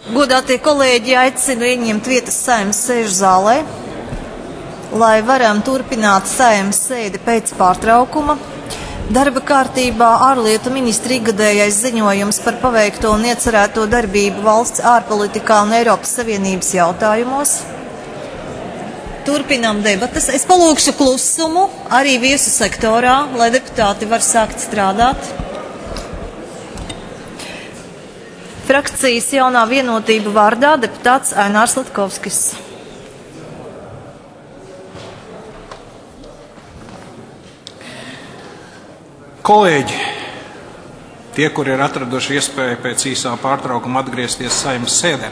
Godātie kolēģi, aicinu ieņemt vietas Saeimas sēžu zālē, lai varam turpināt Saeimas sēdi pēc pārtraukuma. Darba kārtībā ārlietu ministra ikgadējais ziņojums par paveikto un iecerēto darbību valsts ārpolitikā un Eiropas Savienības jautājumos. Turpinām debatas. Es palūkšu klusumu arī viesu sektorā, lai deputāti var sākt strādāt. Frakcijas Jaunā vienotība vārdā deputāts Ainārs Latkovskis. Kolēģi, tie, kuri ir atraduši iespēju pēc īsā pārtraukuma atgriezties Saeimas sēdē.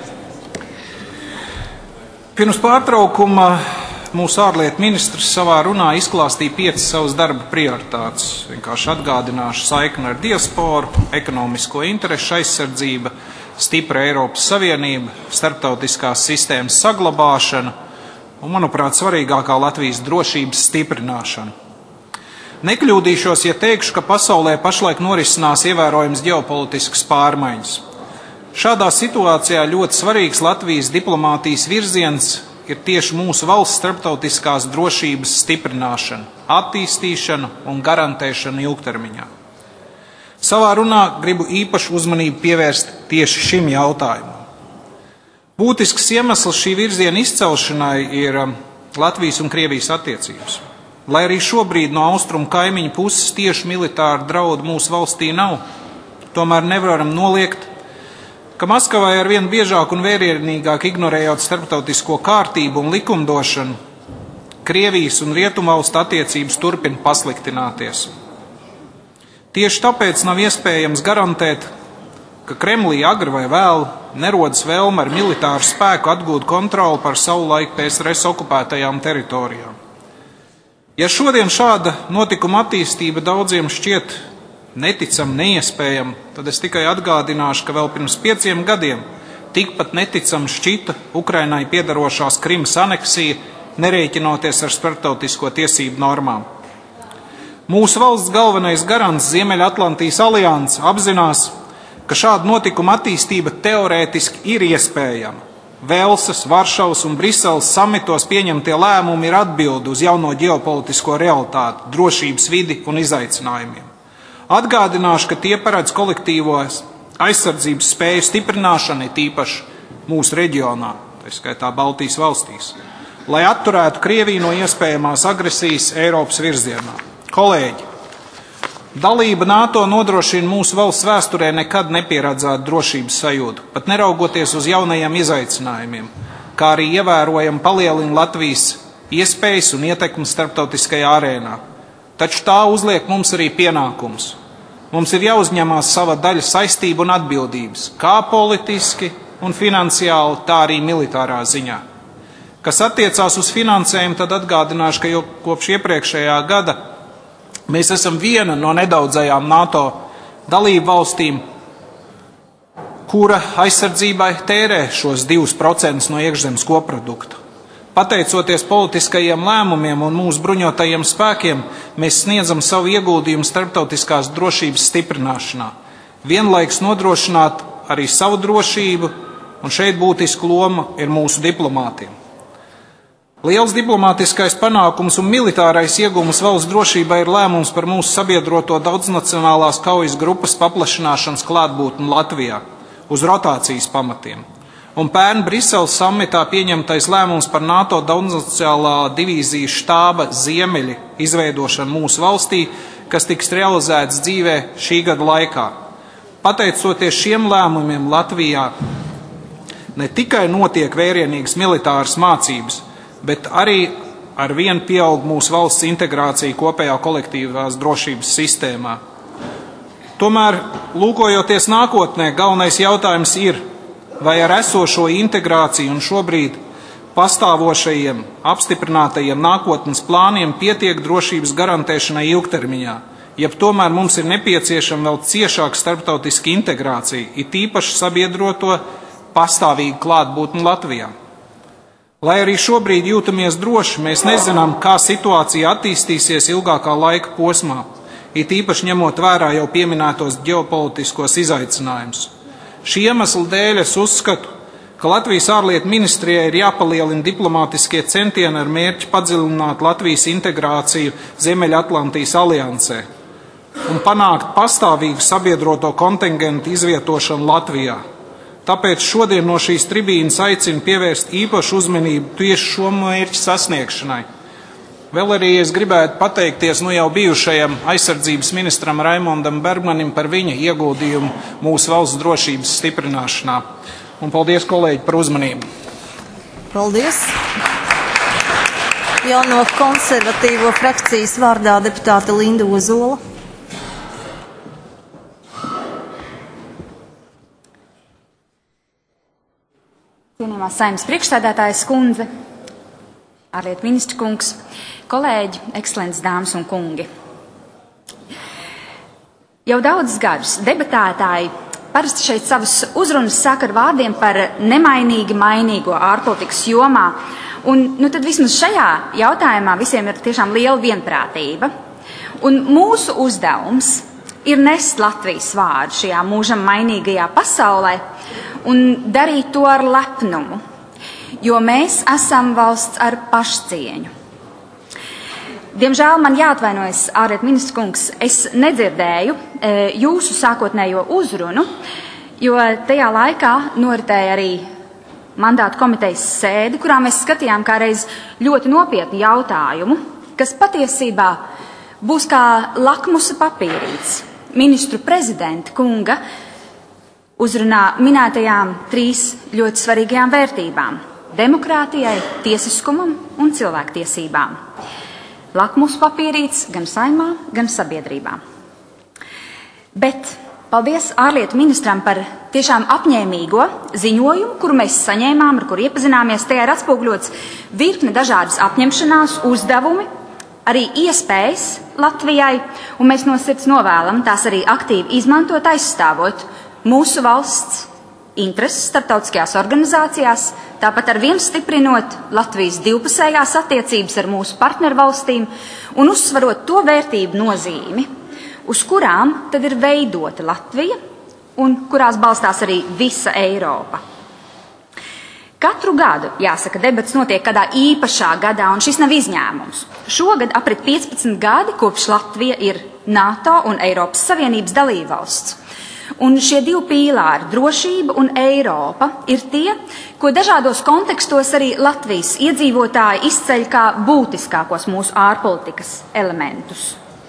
Pirms pārtraukuma mūsu ārlietu ministrs savā runā izklāstīja 5 savas darba prioritātes. Vienkārši atgādināšu saikni ar diasporu, ekonomisko interešu aizsardzība, stipra Eiropas Savienība, starptautiskās sistēmas saglabāšana un, manuprāt, svarīgākā Latvijas drošības stiprināšana. Nekļūdīšos, ja teikšu, ka pasaulē pašlaik norisinās ievērojams ģeopolitiskas pārmaiņas. Šādā situācijā ļoti svarīgs Latvijas diplomātijas virziens ir tieši mūsu valsts starptautiskās drošības stiprināšana, attīstīšana un garantēšana ilgtermiņā. Savā runā gribu īpašu uzmanību pievērst tieši šim jautājumam. Būtisks iemesls šī virziena izcelšanai ir Latvijas un Krievijas attiecības. Lai arī šobrīd no austrumu kaimiņu puses tieši militāru draudu mūsu valstī nav, tomēr nevaram noliegt, ka Maskavai arvien biežāk un vērienīgāk ignorējot starptautisko kārtību un likumdošanu, Krievijas un Rietumvalstu attiecības turpina pasliktināties. Tieši tāpēc nav iespējams garantēt, ka Kremlī agri vai vēlu nerodas vēlme ar militāru spēku atgūt kontroli par savulaik PSRS okupētajām teritorijām. Ja šodien šāda notikuma attīstība daudziem šķiet neticama, neiespējama, tad es tikai atgādināšu, ka vēl pirms 5 gadiem tikpat neticama šķita Ukrainai piedarošās Krimas aneksija, nerēķinoties ar starptautisko tiesību normām. Mūsu valsts galvenais garants Ziemeļatlantijas alianse apzinās, ka šāda notikuma attīstība teorētiski ir iespējama. Velsas, Varšavas un Briseles samitos pieņemtie lēmumi ir atbildi uz jauno ģeopolitisko realitāti, drošības vidi un izaicinājumiem. Atgādināšu, ka tie paredz kolektīvos aizsardzības spēju stiprināšanu tīpaši mūsu reģionā, tā skaitā Baltijas valstīs, lai atturētu Krieviju no iespējamās agresijas Eiropas virzienā. Kolēģi, dalība NATO nodrošina mūsu valsts vēsturē nekad nepieredzētu drošības sajūtu, pat neraugoties uz jaunajiem izaicinājumiem, kā arī ievērojami palielina Latvijas iespējas un ietekmi starptautiskajā arēnā. Taču tā uzliek mums arī pienākums. Mums ir jāuzņemās sava daļa saistību un atbildības, kā politiski un finansiāli, tā arī militārā ziņā. Kas attiecās uz finansējumu, tad atgādināšu, ka jau kopš iepriekšējā gada mēs esam viena no nedaudzajām NATO dalību valstīm, kura aizsardzībai tērē šos 2% no iekšzemes koprodukta. Pateicoties politiskajiem lēmumiem un mūsu bruņotajiem spēkiem, mēs sniedzam savu ieguldījumu starptautiskās drošības stiprināšanā, vienlaikus nodrošināt arī savu drošību, un šeit būtisku lomu ir mūsu diplomātiem. Liels diplomātiskais panākums un militārais iegūms valsts drošībai ir lēmums par mūsu sabiedroto daudznacionālās kaujas grupas paplašināšanas klātbūtni Latvijā uz rotācijas pamatiem. Un pērn Briseles samitā pieņemtais lēmums par NATO daudznacionālā divīzija štāba Ziemeļi izveidošanu mūsu valstī, kas tiks realizēts dzīvē šī gada laikā. Pateicoties šiem lēmumiem Latvijā ne tikai notiek vērienīgas militāras mācības, bet arī ar vienu pieaug mūsu valsts integrācija kopējā kolektīvās drošības sistēmā. Tomēr, lūkojoties nākotnē, galvenais jautājums ir, vai ar esošo integrāciju un šobrīd pastāvošajiem, apstiprinātajiem nākotnes plāniem pietiek drošības garantēšanai ilgtermiņā, jeb tomēr mums ir nepieciešama vēl ciešāka starptautiska integrācija, it īpaši sabiedroto pastāvīgu klātbūtni Latvijā. Lai arī šobrīd jūtamies droši, mēs nezinām, kā situācija attīstīsies ilgākā laika posmā, it īpaši ņemot vērā jau pieminētos ģeopolitiskos izaicinājumus. Šī iemesla dēļ es uzskatu, ka Latvijas ārlietu ministrijai ir jāpalielina diplomātiskie centieni ar mērķi padziļināt Latvijas integrāciju Ziemeļatlantijas aliansē un panākt pastāvīgu sabiedroto kontingentu izvietošanu Latvijā. Tāpēc šodien no šīs tribīnes aicinu pievērst īpašu uzmanību tieši šo mērķu sasniegšanai. Vēl arī es gribētu pateikties jau bijušajam aizsardzības ministram Raimondam Bergmanim par viņa ieguldījumu mūsu valsts drošības stiprināšanā. Un paldies, kolēģi, par uzmanību. Paldies. Jauno konservatīvo frakcijas vārdā deputāte Linda Ozola. Cienījumā Saeimas priekšsēdētājas kundze, ārlietu ministra kungs, kolēģi, ekscelences dāmas un kungi. Jau daudzus gadus debatētāji parasti šeit savas uzrunas saka ar vārdiem par nemainīgi mainīgo ārpolitikas jomā, un tad vismaz šajā jautājumā visiem ir tiešām liela vienprātība. Un mūsu uzdevums ir nest Latvijas vārdu šajā mūžam mainīgajā pasaulē un darīt to ar lepnumu, jo mēs esam valsts ar pašcieņu. Diemžēl man jāatvainojas, ārlietu ministra kungs, es nedzirdēju jūsu sākotnējo uzrunu, jo tajā laikā noritēja arī mandātu komitejas sēdi, kurā mēs skatījām kā reiz ļoti nopietnu jautājumu, kas patiesībā būs kā lakmusa papīrīts ministru prezidenta kunga uzrunā minētajām 3 ļoti svarīgajām vērtībām – demokrātijai, tiesiskumam un cilvēktiesībām. Lakmusa papīrīts gan Saeimā, gan sabiedrībā. Bet paldies ārlietu ministram par tiešām apņēmīgo ziņojumu, kuru mēs saņēmām, ar kuru iepazināmies. Tajā ir atspoguļots virkne dažādas apņemšanās, uzdevumi, arī iespējas Latvijai, un mēs no sirds novēlam tās arī aktīvi izmantot, aizstāvot mūsu valsts intereses starptautiskajās organizācijās, tāpat ar vien stiprinot Latvijas divpusējās attiecības ar mūsu partnervalstīm un uzsvarot to vērtību nozīmi, uz kurām tad ir veidota Latvija un kurās balstās arī visa Eiropa. Katru gadu, jāsaka, debats notiek kādā īpašā gadā, un šis nav izņēmums. Šogad aprit 15 gadi, kopš Latvija ir NATO un Eiropas Savienības dalībvalsts. Un šie 2 pīlāri, drošība un Eiropa, ir tie, ko dažādos kontekstos arī Latvijas iedzīvotāji izceļ kā būtiskākos mūsu ārpolitikas elementus.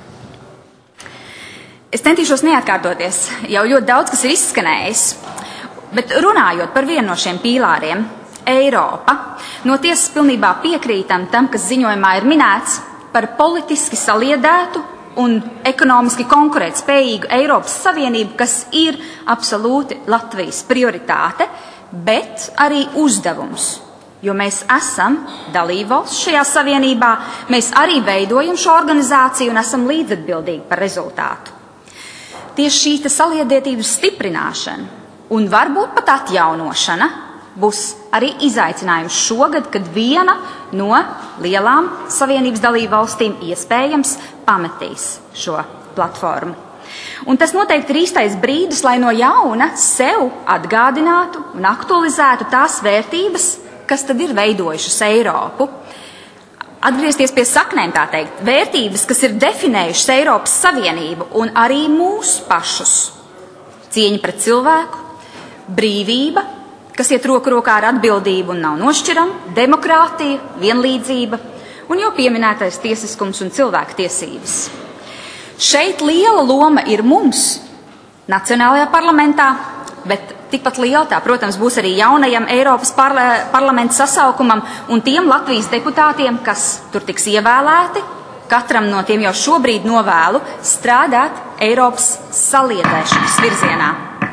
Es centīšos neatkārtoties, jau ļoti daudz, kas ir izskanējis, bet runājot par vienu no šiem pīlāriem, Eiropa, no tiesas pilnībā piekrītam tam, kas ziņojumā ir minēts par politiski saliedētu un ekonomiski konkurētspējīgu Eiropas Savienību, kas ir absolūti Latvijas prioritāte, bet arī uzdevums. Jo mēs esam dalībvalsts šajā savienībā, mēs arī veidojam šo organizāciju un esam līdzatbildīgi par rezultātu. Tieši šī saliedētības stiprināšana un varbūt pat atjaunošana būs arī izaicinājums šogad, kad viena no lielām Savienības dalībvalstīm iespējams pametīs šo platformu. Un tas noteikti ir īstais brīdis, lai no jauna sev atgādinātu un aktualizētu tās vērtības, kas tad ir veidojušas Eiropu. Atgriezties pie saknēm, tā teikt, vērtības, kas ir definējušas Eiropas Savienību un arī mūs pašus. Cieņa pret cilvēku, brīvība, kas iet roku rokā ar atbildību un nav nošķirama, demokrātija, vienlīdzība un jau pieminētais tiesiskums un cilvēktiesības. Šeit liela loma ir mums, Nacionālajā parlamentā, bet tikpat liela tā, protams, būs arī jaunajam Eiropas parlamenta sasaukumam un tiem Latvijas deputātiem, kas tur tiks ievēlēti. Katram no tiem jau šobrīd novēlu strādāt Eiropas saliedēšanas virzienā.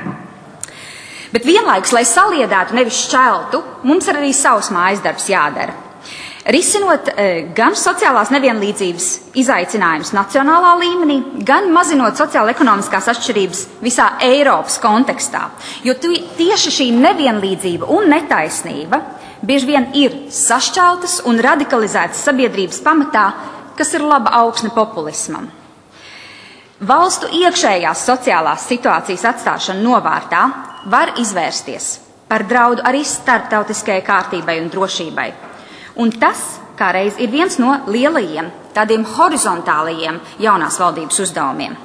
Bet vienlaikus, lai saliedētu, nevis šķeltu, mums ir arī savs mājas darbs jādara. Risinot gan sociālās nevienlīdzības izaicinājumus nacionālā līmenī, gan mazinot sociāla-ekonomiskās atšķirības visā Eiropas kontekstā. Jo tieši šī nevienlīdzība un netaisnība bieži vien ir sašķeltas un radikalizētas sabiedrības pamatā, kas ir laba augsne populismam. Valstu iekšējās sociālās situācijas atstāšana novārtā var izvērsties par draudu arī starptautiskajai kārtībai un drošībai. Un tas, kā reiz, ir viens no lielajiem, tādiem horizontālajiem jaunās valdības uzdevumiem.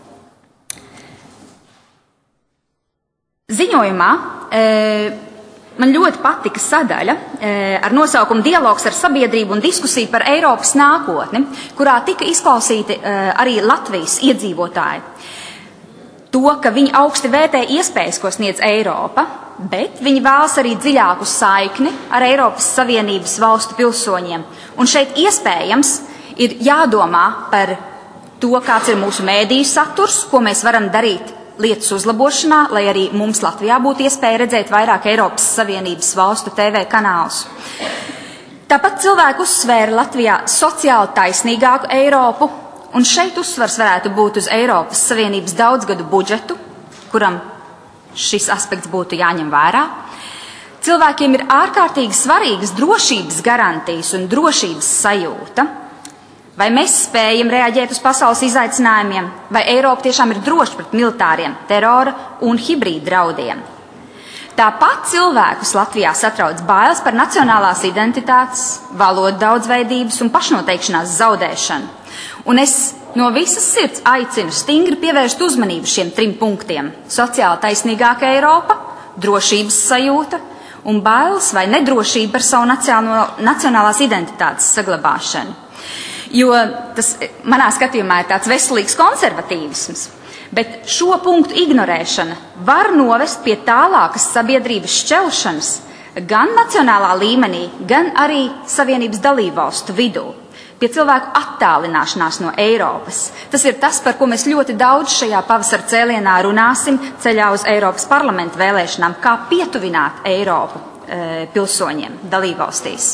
Ziņojumā man ļoti patika sadaļa ar nosaukumu Dialogs ar sabiedrību un diskusija par Eiropas nākotni, kurā tika izklausīti arī Latvijas iedzīvotāji. To, ka viņi augsti vērtē iespējas, ko sniedz Eiropa, bet viņi vēlas arī dziļāku saikni ar Eiropas Savienības valstu pilsoņiem. Un šeit iespējams ir jādomā par to, kāds ir mūsu mēdīju saturs, ko mēs varam darīt lietas uzlabošanā, lai arī mums Latvijā būtu iespēja redzēt vairāk Eiropas Savienības valstu TV kanālus. Tāpat cilvēki uzsvēra Latvijā sociāli taisnīgāku Eiropu, un šeit uzsvars varētu būt uz Eiropas Savienības daudzgadu budžetu, kuram šis aspekts būtu jāņem vērā. Cilvēkiem ir ārkārtīgi svarīgas drošības garantijas un drošības sajūta. Vai mēs spējam reaģēt uz pasaules izaicinājumiem, vai Eiropa tiešām ir droša pret militāriem, terora un hibrīdu draudiem. Tāpat cilvēkus Latvijā satrauc bailes par nacionālās identitātes, valodu daudzveidības un pašnoteikšanās zaudēšanu. Un es no visas sirds aicinu stingri pievērst uzmanību šiem 3 punktiem – sociāli taisnīgāka Eiropa, drošības sajūta un bailes vai nedrošība par savu nacionālās identitātes saglabāšanu. Jo tas manā skatījumā ir tāds veselīgs konservatīvisms, bet šo punktu ignorēšana var novest pie tālākas sabiedrības šķelšanas gan nacionālā līmenī, gan arī Savienības dalībvalstu vidū, pie cilvēku attālināšanās no Eiropas. Tas ir tas, par ko mēs ļoti daudz šajā pavasara cēlienā runāsim ceļā uz Eiropas parlamenta vēlēšanām, kā pietuvināt Eiropu pilsoņiem dalībvalstīs.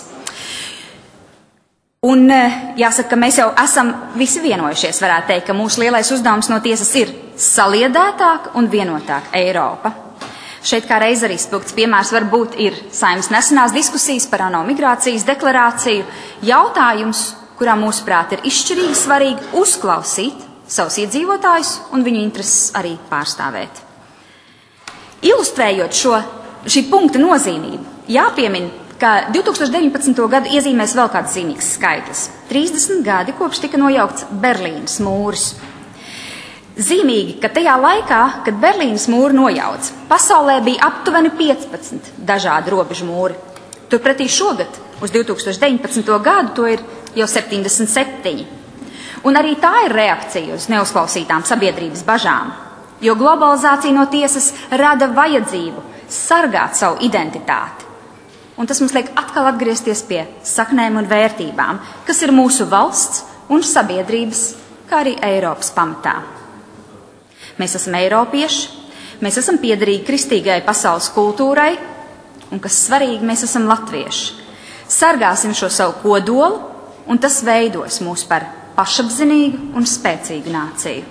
Un jāsaka, ka mēs jau esam visi vienojušies, varētu teikt, ka mūsu lielais uzdevums no tiesas ir saliedētāk un vienotāk Eiropa. Šeit kā reiz arī spilgts piemērs varbūt ir Saeimas nesenās diskusijas par ANO migrācijas deklarāciju, jautājums, kurā mūsuprāt ir izšķirīgi svarīgi uzklausīt savus iedzīvotājus un viņu intereses arī pārstāvēt. Ilustrējot šī punkta nozīmību, jāpiemin, ka 2019. gadu iezīmēs vēl kāds zīmīgs skaitlis – 30 gadi, kopš tika nojaukts Berlīnas mūris. Zīmīgi, ka tajā laikā, kad Berlīnas mūri nojauts, pasaulē bija aptuveni 15 dažādi robežu mūri. Turpretī šogad, uz 2019. gadu, to ir jau 77. Un arī tā ir reakcija uz neuzklausītām sabiedrības bažām, jo globalizācija no tiesas rada vajadzību sargāt savu identitāti. Un tas mums liek atkal atgriezties pie saknēm un vērtībām, kas ir mūsu valsts un sabiedrības, kā arī Eiropas pamatā. Mēs esam eiropieši, mēs esam piederīgi kristīgai pasaules kultūrai, un, kas svarīgi, mēs esam latvieši. Sargāsim šo savu kodolu, un tas veidos mūs par pašapzinīgu un spēcīgu nāciju.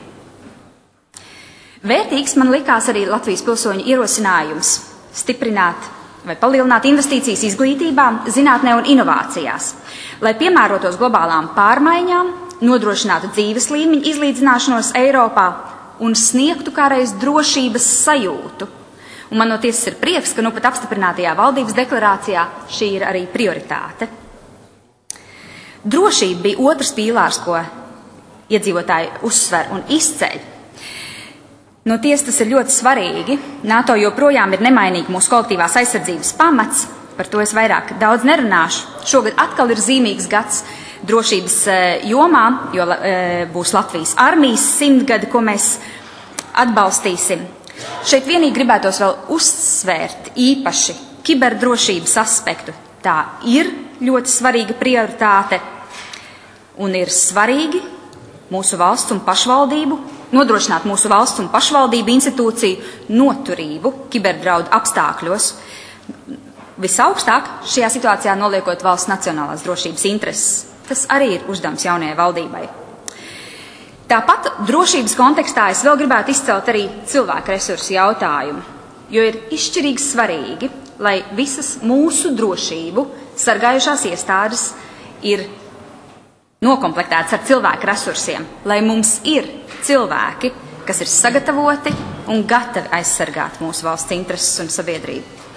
Vērtīgs man likās arī Latvijas pilsoņu ierosinājums stiprināt vai palielināt investīcijas izglītībā, zinātnē un inovācijās, lai piemērotos globālām pārmaiņām, nodrošinātu dzīves līmeņu izlīdzināšanos Eiropā un sniegtu kāreiz drošības sajūtu. Un man no tiesas ir prieks, ka nu pat apstiprinātajā valdības deklarācijā šī ir arī prioritāte. Drošība bija otrs pīlārs, ko iedzīvotāji uzsver un izceļ. No tiesas tas ir ļoti svarīgi. NATO joprojām ir nemainīgi mūsu kolektīvās aizsardzības pamats, par to es vairāk daudz nerunāšu. Šogad atkal ir zīmīgs gads drošības jomā, jo būs Latvijas armijas 100 gadi, ko mēs atbalstīsim. Šeit vienīgi gribētos vēl uzsvērt īpaši kiberdrošības aspektu. Tā ir ļoti svarīga prioritāte un ir svarīgi mūsu valsts un pašvaldību nodrošināt mūsu valsts un pašvaldību institūciju noturību kiberdraudu apstākļos. Visaugstāk šajā situācijā noliekot valsts nacionālās drošības intereses. Tas arī ir uzdevums jaunajai valdībai. Tāpat drošības kontekstā es vēl gribētu izcelt arī cilvēku resursu jautājumu, jo ir izšķirīgi svarīgi, lai visas mūsu drošību sargājušās iestādes ir nokomplektētas ar cilvēku resursiem, lai mums ir cilvēki, kas ir sagatavoti un gatavi aizsargāt mūsu valsts intereses un sabiedrību.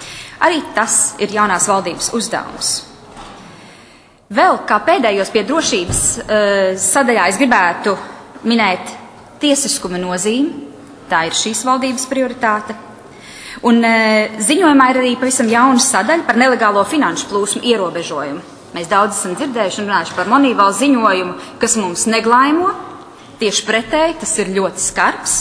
Arī tas ir jaunās valdības uzdevums. Vēl kā pēdējos pie drošības sadaļā es gribētu minēt tiesiskuma nozīmi. Tā ir šīs valdības prioritāte. Un ziņojumā ir arī pavisam jauna sadaļa par nelegālo finanšu plūsmu ierobežojumu. Mēs daudz esam dzirdējuši un runājuši par Moneyval ziņojumu, kas mums neglaimo. Tieši pretēji, tas ir ļoti skarbs.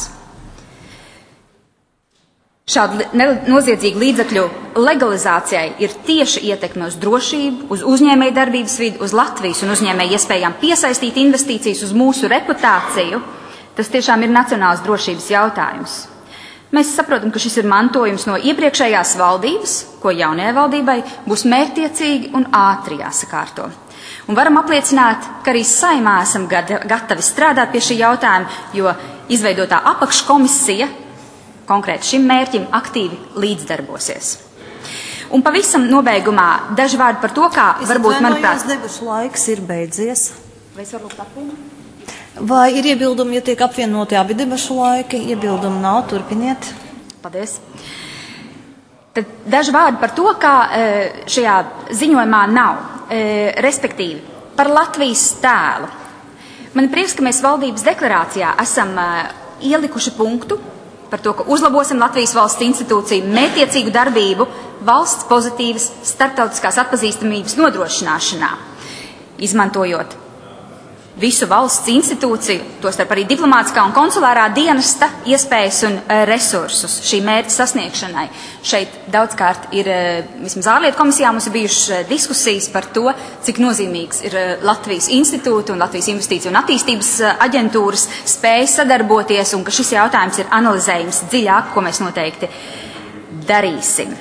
Šāda noziedzīga līdzekļu legalizācijai ir tieši ietekme uz drošību, uz uzņēmēju darbības vidi, uz Latvijas un uzņēmēju iespējām piesaistīt investīcijas, uz mūsu reputāciju. Tas tiešām ir nacionāls drošības jautājums. Mēs saprotam, ka šis ir mantojums no iepriekšējās valdības, ko jaunajai valdībai būs mērķtiecīgi un ātri jāsakārto. Un varam apliecināt, ka arī Saeimā esam gatavi strādāt pie šī jautājuma, jo izveidotā apakškomisija konkrēti šim mērķim aktīvi līdzdarbosies. Un pavisam nobeigumā daži vārdi par to, kā varbūt, manuprāt... Debašu laiks ir beidzies. Vai es varu lūgt apvienu? Vai ir iebildumi, ja tiek apvienoti abi debašu laiki? Iebildumi nav, turpiniet. Paldies. Tad daži vārdi par to, kā šajā ziņojumā nav. Respektīvi, par Latvijas tēlu. Man ir prieks, ka mēs valdības deklarācijā esam ielikuši punktu par to, ka uzlabosim Latvijas valsts institūciju mērķtiecīgu darbību valsts pozitīvas starptautiskās atpazīstamības nodrošināšanā, izmantojot visu valsts institūciju, tostarp arī diplomātiskā un konsulārā dienesta iespējas un resursus šī mērķa sasniegšanai. Šeit daudzkārt ir, vismaz ārlietu komisijā mums ir bijušas diskusijas par to, cik nozīmīgs ir Latvijas institūta un Latvijas investīciju un attīstības aģentūras spēja sadarboties un ka šis jautājums ir analizējums dziļāk, ko mēs noteikti darīsim.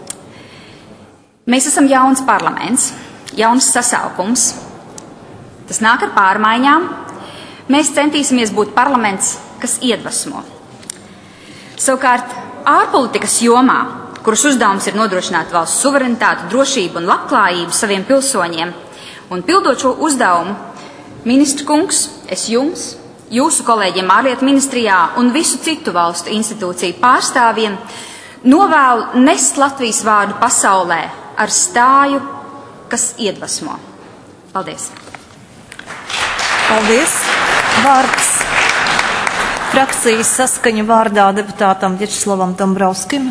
Mēs esam jauns parlaments, jauns sasaukums. Tas nāk ar pārmaiņām. Mēs centīsimies būt parlaments, kas iedvesmo. Savukārt, ārpolitikas jomā, kuras uzdevums ir nodrošināt valsts suverenitāti, drošību un labklājību saviem pilsoņiem, un pildot šo uzdevumu, ministra kungs, es jums, jūsu kolēģiem ārlietu ministrijā un visu citu valstu institūciju pārstāvjiem novēlu nest Latvijas vārdu pasaulē ar stāju, kas iedvesmo. Paldies! Paldies! Vārds frakcijas Saskaņa vārdā deputātam Vjačeslavam Dombrovskim.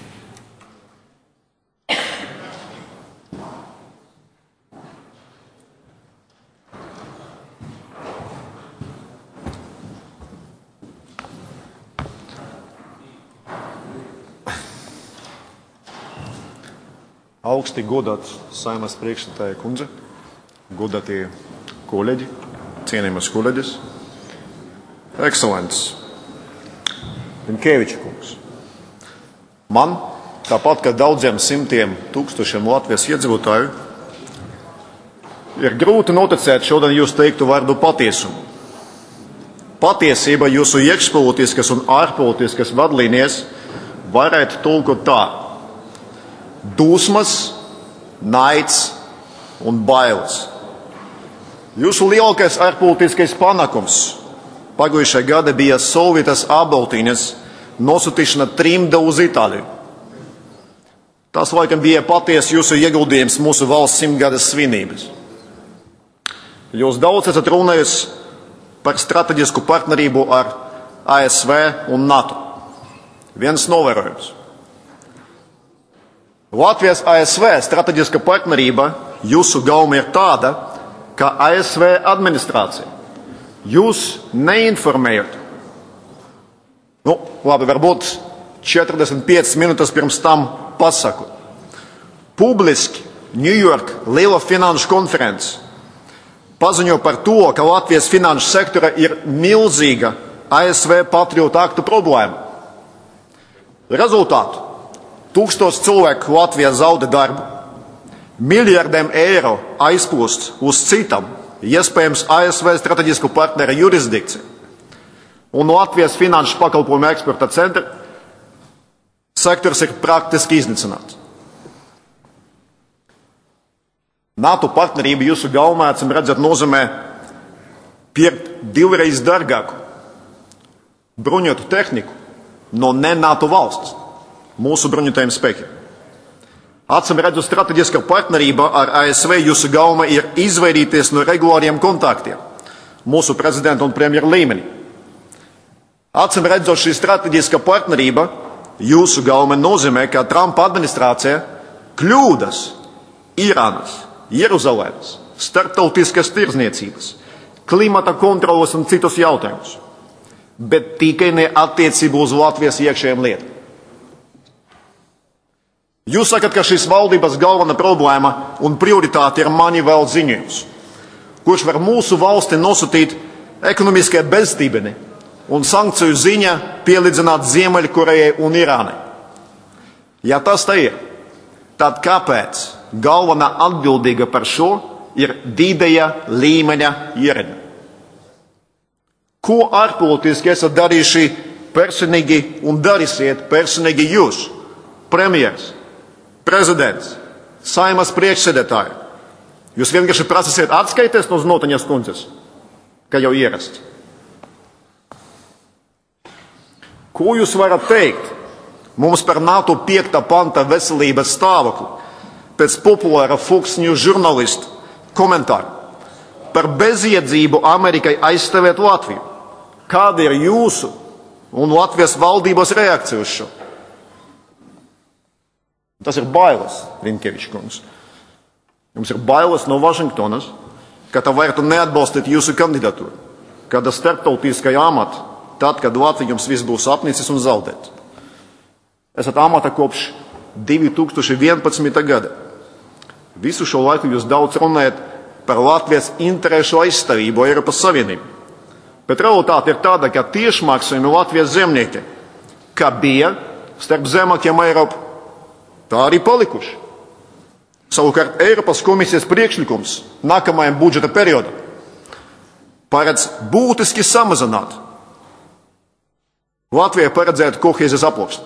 Augsti godāts Saeimas priekšsēdētāja kundze, godātie kolēģi, cienījamas kolēģis, ekscelents Rinkēviča kungs. Man, tāpat kā daudziem simtiem tūkstošiem Latvijas iedzīvotāju, ir grūti noticēt šodien jūs teiktu vārdu patiesumu. Patiesība jūsu iekšpolitiskas un ārpolitiskas vadlīnijas varētu tulkot tā: dusmas, naids un bailes. Jūsu lielākais ārpolitiskais panākums pagājušajā gada bija Solvītas apbaltīnes nosūtīšana trimda uz Itāliju. Tas laikam bija patiesi jūsu ieguldījums mūsu valsts 100-gadas svinības. Jūs daudz esat runājusi par strateģisku partnerību ar ASV un NATO. Viens novērojums. Latvijas ASV strateģiska partnerība jūsu gauma ir tāda, ka ASV administrācija jūs neinformējot. Labi, varbūt 45 minūtes pirms tam pasakot. Publiski New York liela finanšu konferences paziņo par to, ka Latvijas finanšu sektora ir milzīga ASV patriotu aktu problēma. Rezultātu: 1000 cilvēku Latvijā zaudē darbu, miljardiem eiro aizplūst uz citam, iespējams ASV strateģisku partneru jurisdikciju, un Latvijas finanšu pakalpojumu eksporta centra sektors ir praktiski iznīcināts. NATO partnerība jūsu gaumā, acīm redzot, nozīmē pirkt 2 dārgāku bruņotu tehniku no ne NATO valsts mūsu bruņotajiem spēkiem. Acīm redzot, strateģiskā partnerība ar ASV jūsu gauma ir izvairīties no regulāriem kontaktiem mūsu prezidenta un premjera līmenī. Acīm redzot, šī strateģiskā partnerība jūsu gauma nozīmē, ka Trumpa administrācija kļūdas Irānas, Jeruzalemes, starptautiskas tirdzniecības, klimata kontroles un citus jautājumus, bet tikai ne attiecību uz Latvijas iekšējiem lietām. Jūs sakat, ka šīs valdības galvenā problēma un prioritāte ir Moneyval ziņojums, kurš var mūsu valsti nosūtīt ekonomiskai bezstībeni un sankciju ziņā pielīdzināt Ziemeļkorejai un Irānai. Ja tas tā ir, tad kāpēc galvenā atbildīga par šo ir vidējā līmeņa ierēdņi? Ko ārpolitiski esat darījuši personīgi un darīsiet personīgi jūs, premjers, prezidents, Saimas priekšsēdētāji? Jūs vienkārši prasīsiet atskaites no Znotaņas kundzes, kā jau ierasts. Ko jūs varat teikt mums par NATO 5. panta veselības stāvokli pēc populāra Fox News žurnālistu komentāru par bezjēdzību Amerikai aizstāvēt Latviju? Kāda ir jūsu un Latvijas valdības reakcija uz šo? Tas ir bailes, Rinkevičs kungs. Jums ir bailes no Vašingtonas, ka tā varētu neatbalstīt jūsu kandidatūru, kāda starptautiskā amata, tad, kad Latvija jums viss būs apnicis un zaudēt. Esat amata kopš 2011. gada. Visu šo laiku jūs daudz runājat par Latvijas interešu aizstāvību Eiropas Savienību. Bet realitāte ir tāda, ka tiešmaksājumi Latvijas zemniekiem, kā bija starp zemākiem Eiropu, tā arī palikuši. Savukārt Eiropas komisijas priekšlikums nākamajam budžeta periodam paredz būtiski samazināt Latvijai paredzētu kohēzijas aploksni.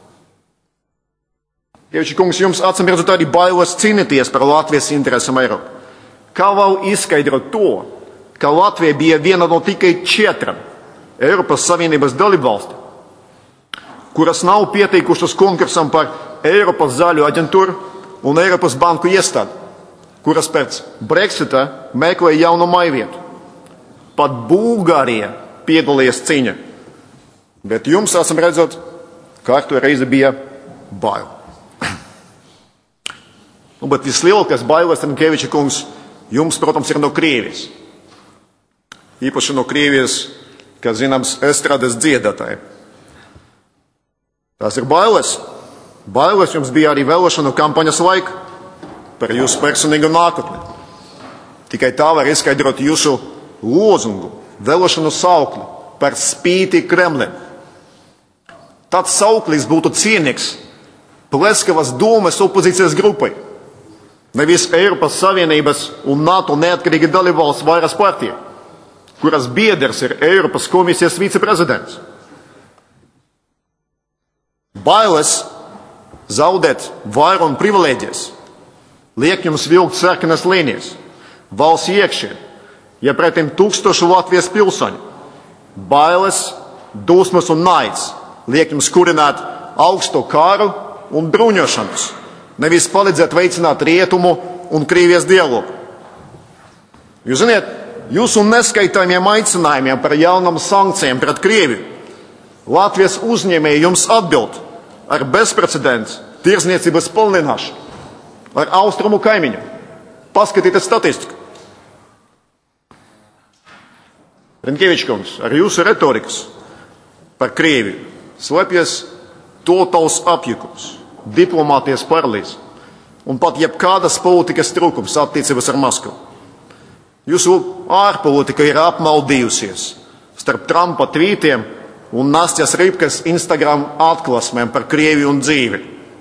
Ieviči kungs, jums acīm redzot arī bailes cīnīties par Latvijas interesēm Eiropā. Kā vēl izskaidrot to, ka Latvija bija viena no tikai 4 Eiropas Savienības dalībvalstīm, kuras nav pieteikušas konkursam par Eiropas zaļo aģentūru un Eiropas banku iestādi, kuras pēc Brexita meklē jaunu maivietu. Pat Bulgārija piedalījās cīņā, bet jums, acīm redzot, kārtu reize bija bail. Bet vislielākais bailes, Rinkeviča kungs, jums, protams, ir no Krievijas. Īpaši no Krievijas, kā zināms, estrādes dziedātāji. Tās ir bailes. Bailes jums bija arī vēlēšanu kampaņas laika par jūsu personīgu nākotni. Tikai tā var izskaidrot jūsu lozungu, vēlēšanu saukli par spīti Kremlim. Tāds sauklis būtu cienīgs Pleskavas domes opozīcijas grupai, nevis Eiropas Savienības un NATO neatkarīgi dalībvalsts vairas partija, kuras biedrs ir Eiropas komisijas viceprezidents. Bailes zaudēt vairu un privilēģijas liek jums vilkt sarkanas līnijas valsts iekšienē, ja pretim 1000 Latvijas pilsoņu. Bailes, dusmas un naids liek jums kurināt augsto kāru un bruņošanos, nevis palīdzēt veicināt Rietumu un Krievijas dialogu. Jūs ziniet, jūsu neskaitāmiem aicinājumiem par jaunām sankcijām pret Krieviju Latvijas uzņēmēji jums atbild ar bezprecedenta tirdzniecības palielināšanu ar austrumu kaimiņu. Paskatieties statistiku. Rinkevičs kungs, ar jūsu retorikas par Krieviju slēpjas totāls apjukums, diplomātijas paralīze un pat jebkādas politikas trūkums attiecības ar Maskavu. Jūsu ārpolitika ir apmaldījusies starp Trumpa tvītiem un Nastjas Ripkas Instagram atklāsmēm par Krieviju un dzīvi.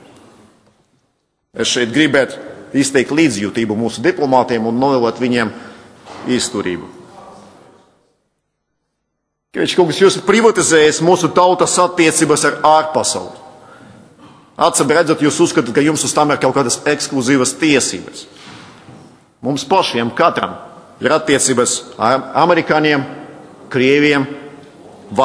Es šeit gribētu izteikt līdzjūtību mūsu diplomātiem un novēlēt viņiem izturību. Rinkevičs kungs, jūs privatizējat mūsu tautas attiecības ar ārpasauli. Acīm redzot, jūs uzskatāt, ka jums uz tām ir kaut kādas ekskluzīvas tiesības. Mums pašiem, katram, ir attiecības ar amerikāņiem, krieviem,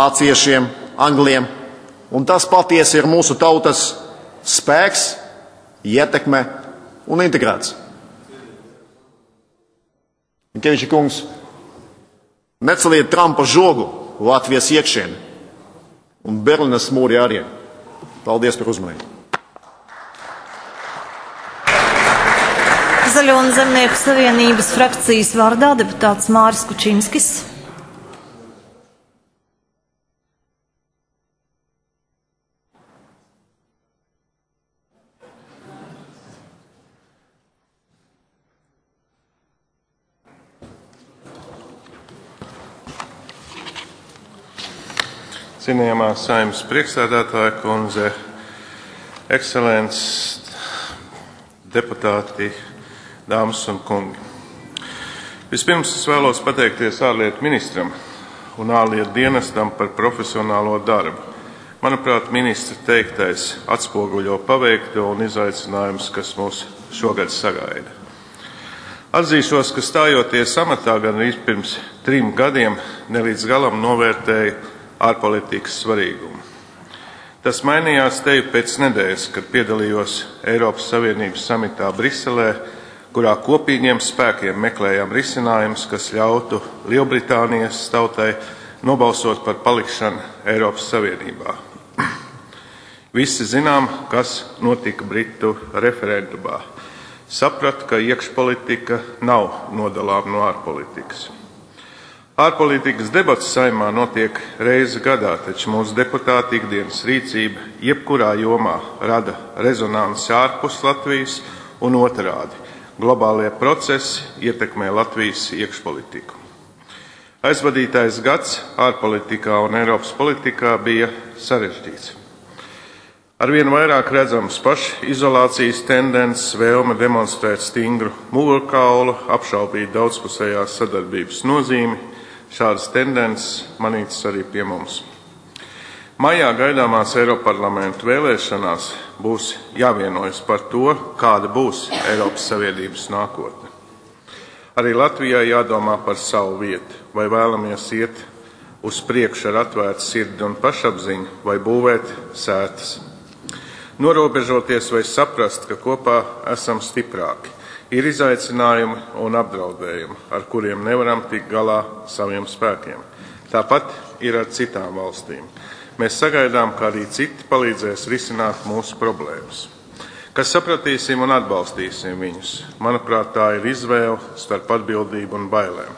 vāciešiem, angliem, un tas patiesi ir mūsu tautas spēks ietekme un integrācija. Minkeviča kungs, neceliet Trumpa žogu Latvijas iekšieni un Berlīnes mūri arī. Paldies par uzmanību. Zaļo un zemnieku savienības frakcijas vārdā deputāts Māris Kučinskis. Cienījamā Saeimas priekšsēdētāja kundze, ekscelences, deputāti, dāmas un kungi. Vispirms es vēlos pateikties ārlietu ministram un ārlietu dienestam par profesionālo darbu. Manuprāt, ministra teiktais atspoguļo paveikto un izaicinājumus, kas mūs šogad sagaida. Atzīšos, ka stājoties amatā gan arī pirms 3 gadiem nelīdz galam novērtēju ārpolitikas svarīgumu. Tas mainījās teju pēc nedēļas, kad piedalījos Eiropas Savienības samitā Briselē, kurā kopīgiem spēkiem meklējām risinājumus, kas ļautu Lielbritānijas tautai nobalsot par palikšanu Eiropas Savienībā. Visi zinām, kas notika Britu referendumā. Sapratu, ka iekšpolitika nav nodalāma no ārpolitikas. Ārpolitikas debates Saeimā notiek reizi gadā, taču mūsu deputāti ikdienas rīcība jebkurā jomā rada rezonanci ārpus Latvijas un otrādi. Globālie procesi ietekmē Latvijas iekšpolitiku. Aizvadītais gads ārpolitikā un Eiropas politikā bija sarežģīts. Arvien vairāk redzams pašizolācijas tendences, vēlme demonstrēt stingru mugurkaulu, apšaubīt daudzpusējās sadarbības nozīmi. Šādas tendences manītas arī pie mums. Maijā gaidāmās Eiroparlamentu vēlēšanās būs jāvienojas par to, kāda būs Eiropas Savienības nākotne. Arī Latvijai jādomā par savu vietu, vai vēlamies iet uz priekšu ar atvērtu sirdi un pašapziņu, vai būvēt sētas. Norobežoties vai saprast, ka kopā esam stiprāki. Ir izaicinājumi un apdraudējumi, ar kuriem nevaram tikt galā saviem spēkiem. Tāpat ir ar citām valstīm. Mēs sagaidām, ka arī citi palīdzēs risināt mūsu problēmas. Kas sapratīsim un atbalstīsim viņus. Manuprāt, tā ir izvēle starp atbildību un bailēm.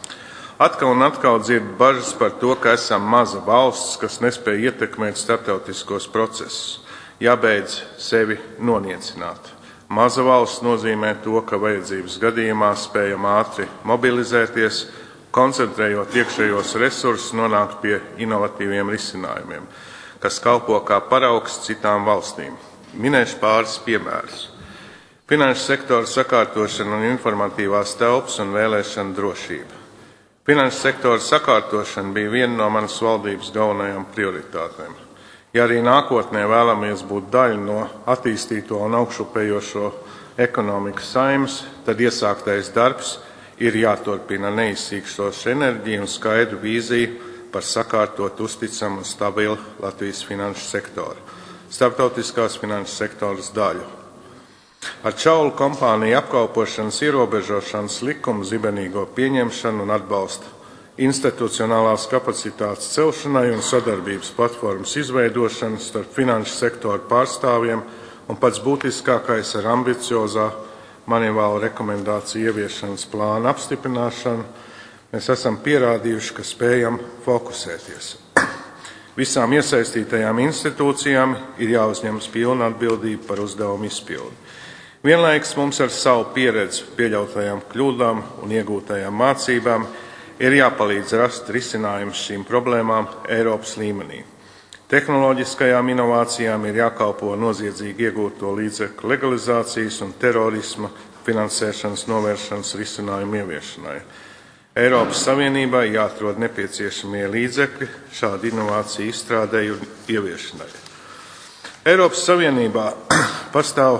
Atkal un atkal dzird bažas par to, ka esam maza valsts, kas nespēj ietekmēt starptautiskos procesus. Jābeidz sevi noniecināt. Maza valsts nozīmē to, ka vajadzības gadījumā spējam ātri mobilizēties, koncentrējot iekšējos resursus, nonākt pie inovatīviem risinājumiem, kas kalpo kā paraugs citām valstīm. Minēšu pāris piemērus. Finanšu sektora sakārtošana un informatīvās telpas un vēlēšana drošība. Finanšu sektora sakārtošana bija viena no manas valdības galvenajām prioritātēm. Ja arī nākotnē vēlamies būt daļa no attīstīto un augšupējošo ekonomikas Saeimas, tad iesāktais darbs ir jāturpina neizsīkstoša enerģija un skaidru vīziju par sakārtot, uzticamu un stabilu Latvijas finanšu sektoru, starptautiskās finanšu sektoras daļu. Ar čaulu kompāniju apkalpošanas ierobežošanas likumu zibenīgo pieņemšanu un atbalstu institucionālās kapacitātes celšanai un sadarbības platformas izveidošanu starp finanšu sektoru pārstāvjiem un pats būtiskākais ar ambiciozā manivālu rekomendāciju ieviešanas plāna apstiprināšanu, mēs esam pierādījuši, ka spējam fokusēties. Visām iesaistītajām institūcijām ir jāuzņemas pilna atbildība par uzdevumu izpildi. Vienlaikus mums ar savu pieredzi, pieļautajām kļūdām un iegūtajām mācībām ir jāpalīdz rast risinājumus šīm problēmām Eiropas līmenī. Tehnoloģiskajām inovācijām ir jākalpo noziedzīgi iegūto līdzekļu legalizācijas un terorisma finansēšanas novēršanas risinājumu ieviešanai. Eiropas Savienībai jāatrod nepieciešamie līdzekļi šādu inovāciju izstrādei un ieviešanai. Eiropas Savienībā pastāv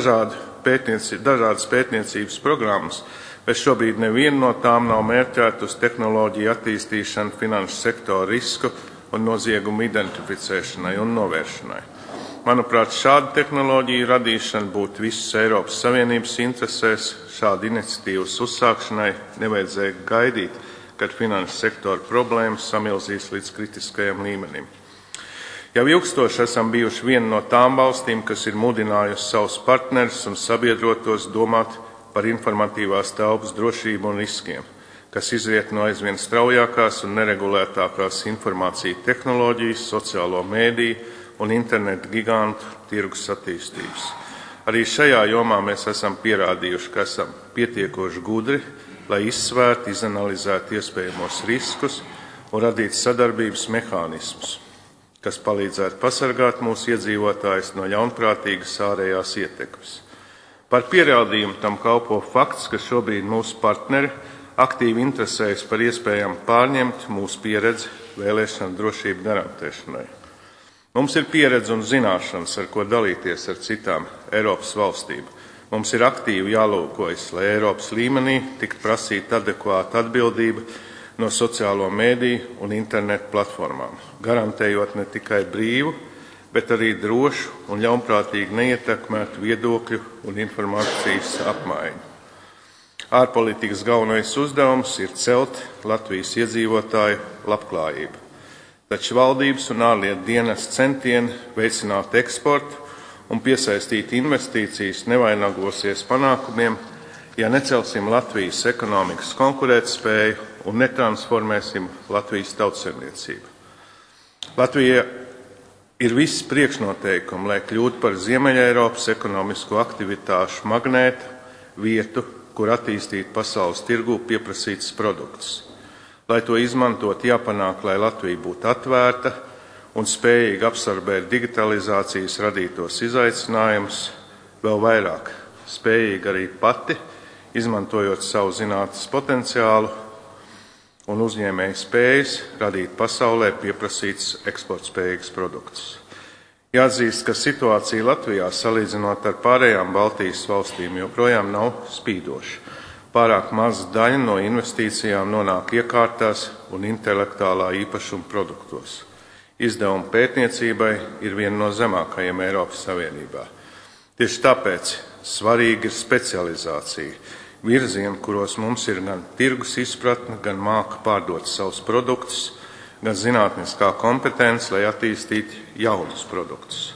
dažādas pētniecības programmas, bet šobrīd neviena no tām nav mērķēta uz tehnoloģiju attīstīšanu, finanšu sektoru risku un noziegumu identificēšanai un novēršanai. Manuprāt, šāda tehnoloģija radīšana būtu visas Eiropas Savienības interesēs. Šāda iniciatīvas uzsākšanai nevajadzēja gaidīt, kad finanses sektora problēmas samilzīs līdz kritiskajam līmenim. Jau ilgstoši esam bijuši viena no tām valstīm, kas ir mudinājusi savus partnerus un sabiedrotos domāt par informatīvās telpas drošību un riskiem, kas izriet no aizvien straujākās un neregulētākās informācija tehnoloģijas, sociālo mēdīju un internetu gigantu tirgus attīstības. Arī šajā jomā mēs esam pierādījuši, ka esam pietiekoši gudri, lai izsvērtu, izanalizētu iespējamos riskus un radītu sadarbības mehānismus, kas palīdzētu pasargāt mūsu iedzīvotājus no ļaunprātīgas ārējās ietekmes. Par pierādījumu tam kalpo fakts, ka šobrīd mūsu partneri aktīvi interesējas par iespējām pārņemt mūsu pieredzi vēlēšanu drošību garantēšanai. Mums ir pieredze un zināšanas, ar ko dalīties ar citām Eiropas valstīm. Mums ir aktīvi jālūkojas, lai Eiropas līmenī tiktu prasīta adekvāta atbildība no sociālo mēdīju un internetu platformām, garantējot ne tikai brīvu, bet arī drošu un ļaunprātīgi neietekmētu viedokļu un informācijas apmaiņu. Ārpolitikas galvenais uzdevums ir celt Latvijas iedzīvotāju labklājību. Taču valdības un ārlietu dienesta centieni veicināt eksportu un piesaistīt investīcijas nevainagosies panākumiem, ja necelsim Latvijas ekonomikas konkurētspēju un netransformēsim Latvijas tautsaimniecību. Latvija ir viss priekšnoteikumi, lai kļūtu par Ziemeļeiropas ekonomisko aktivitāšu magnētu vietu, kur attīstīt pasaules tirgū pieprasītas produktus. Lai to izmantot, jāpanāk, lai Latvija būtu atvērta un spējīga absorbēt digitalizācijas radītos izaicinājumus, vēl vairāk spējīga arī pati, izmantojot savu zinātnes potenciālu un uzņēmēju spējas radīt pasaulē pieprasīts eksportspējīgs produkts. Jāatzīst, ka situācija Latvijā, salīdzinot ar pārējām Baltijas valstīm, joprojām nav spīdoša. Pārāk maza daļa no investīcijām nonāk iekārtās un intelektuālā īpašuma produktos. Izdevumi pētniecībai ir viena no zemākajiem Eiropas Savienībā. Tieši tāpēc svarīga ir specializācija, virzieni, kuros mums ir gan tirgus izpratne, gan māka pārdot savus produktus, gan zinātniskā kompetence, lai attīstītu jaunus produktus.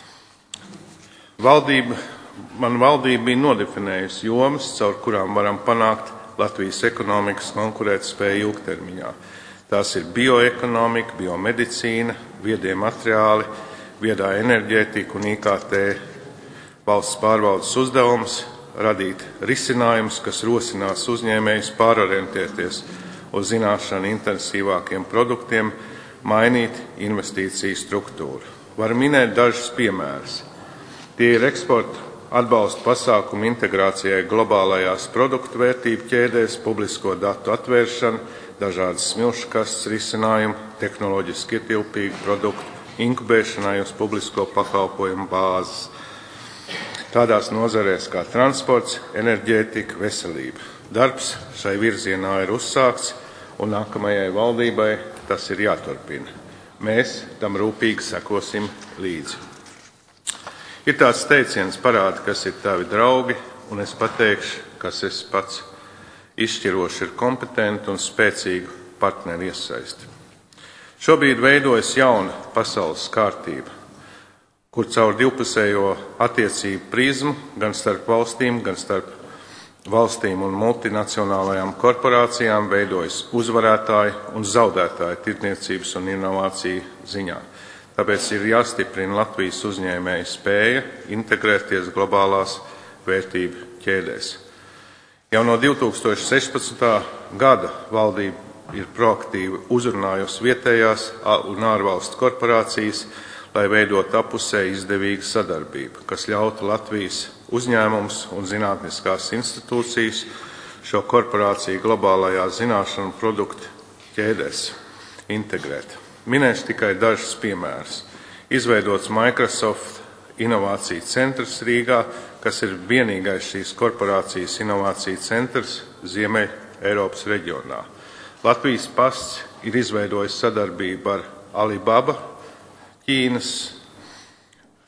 Man valdība bija nodefinējusi jomas, caur kurām varam panākt Latvijas ekonomikas konkurētspēju ilgtermiņā. Tās ir bioekonomika, biomedicīna, viedie materiāli, viedā enerģētika un IKT. Valsts pārvaldes uzdevums radīt risinājumus, kas rosinās uzņēmējus pārorientēties uz zināšanu intensīvākiem produktiem, mainīt investīciju struktūru. Var minēt dažus piemērus. Tie ir eksporta atbalsta pasākumu integrācijai globālajās produktu vērtību ķēdēs, publisko datu atvēršana, dažādas smilškastes risinājumu, tehnoloģiski ietilpīgu produktu inkubēšanai uz publisko pakalpojumu bāzes. Tādās nozarēs kā transports, enerģētika, veselība. Darbs šai virzienā ir uzsākts, un nākamajai valdībai tas ir jāturpina. Mēs tam rūpīgi sekosim līdzi. Ir tāds teiciens, parādi, kas ir tavi draugi, un es pateikšu, kas es pats izšķiroši ir kompetenti un spēcīgu partneri iesaisti. Šobrīd veidojas jauna pasaules kārtība, kur caur divpusējo attiecību prizmu gan starp valstīm un multinacionālajām korporācijām veidojas uzvarētāji un zaudētāji tirdzniecības un inovāciju ziņā. Tāpēc ir jāstiprina Latvijas uzņēmēju spēja integrēties globālās vērtību ķēdēs. Jau no 2016. gada valdība ir proaktīvi uzrunājusi vietējās un ārvalstu korporācijas, lai veidot apusēji izdevīgu sadarbību, kas ļautu Latvijas uzņēmums un zinātniskās institūcijas šo korporāciju globālajā zināšanu produktu ķēdēs integrēt. Minēšu tikai dažus piemērus. Izveidots Microsoft inovāciju centrs Rīgā, kas ir vienīgais šīs korporācijas inovāciju centrs Ziemeļ Eiropas reģionā. Latvijas pasts ir izveidojis sadarbību ar Alibaba, Ķīnas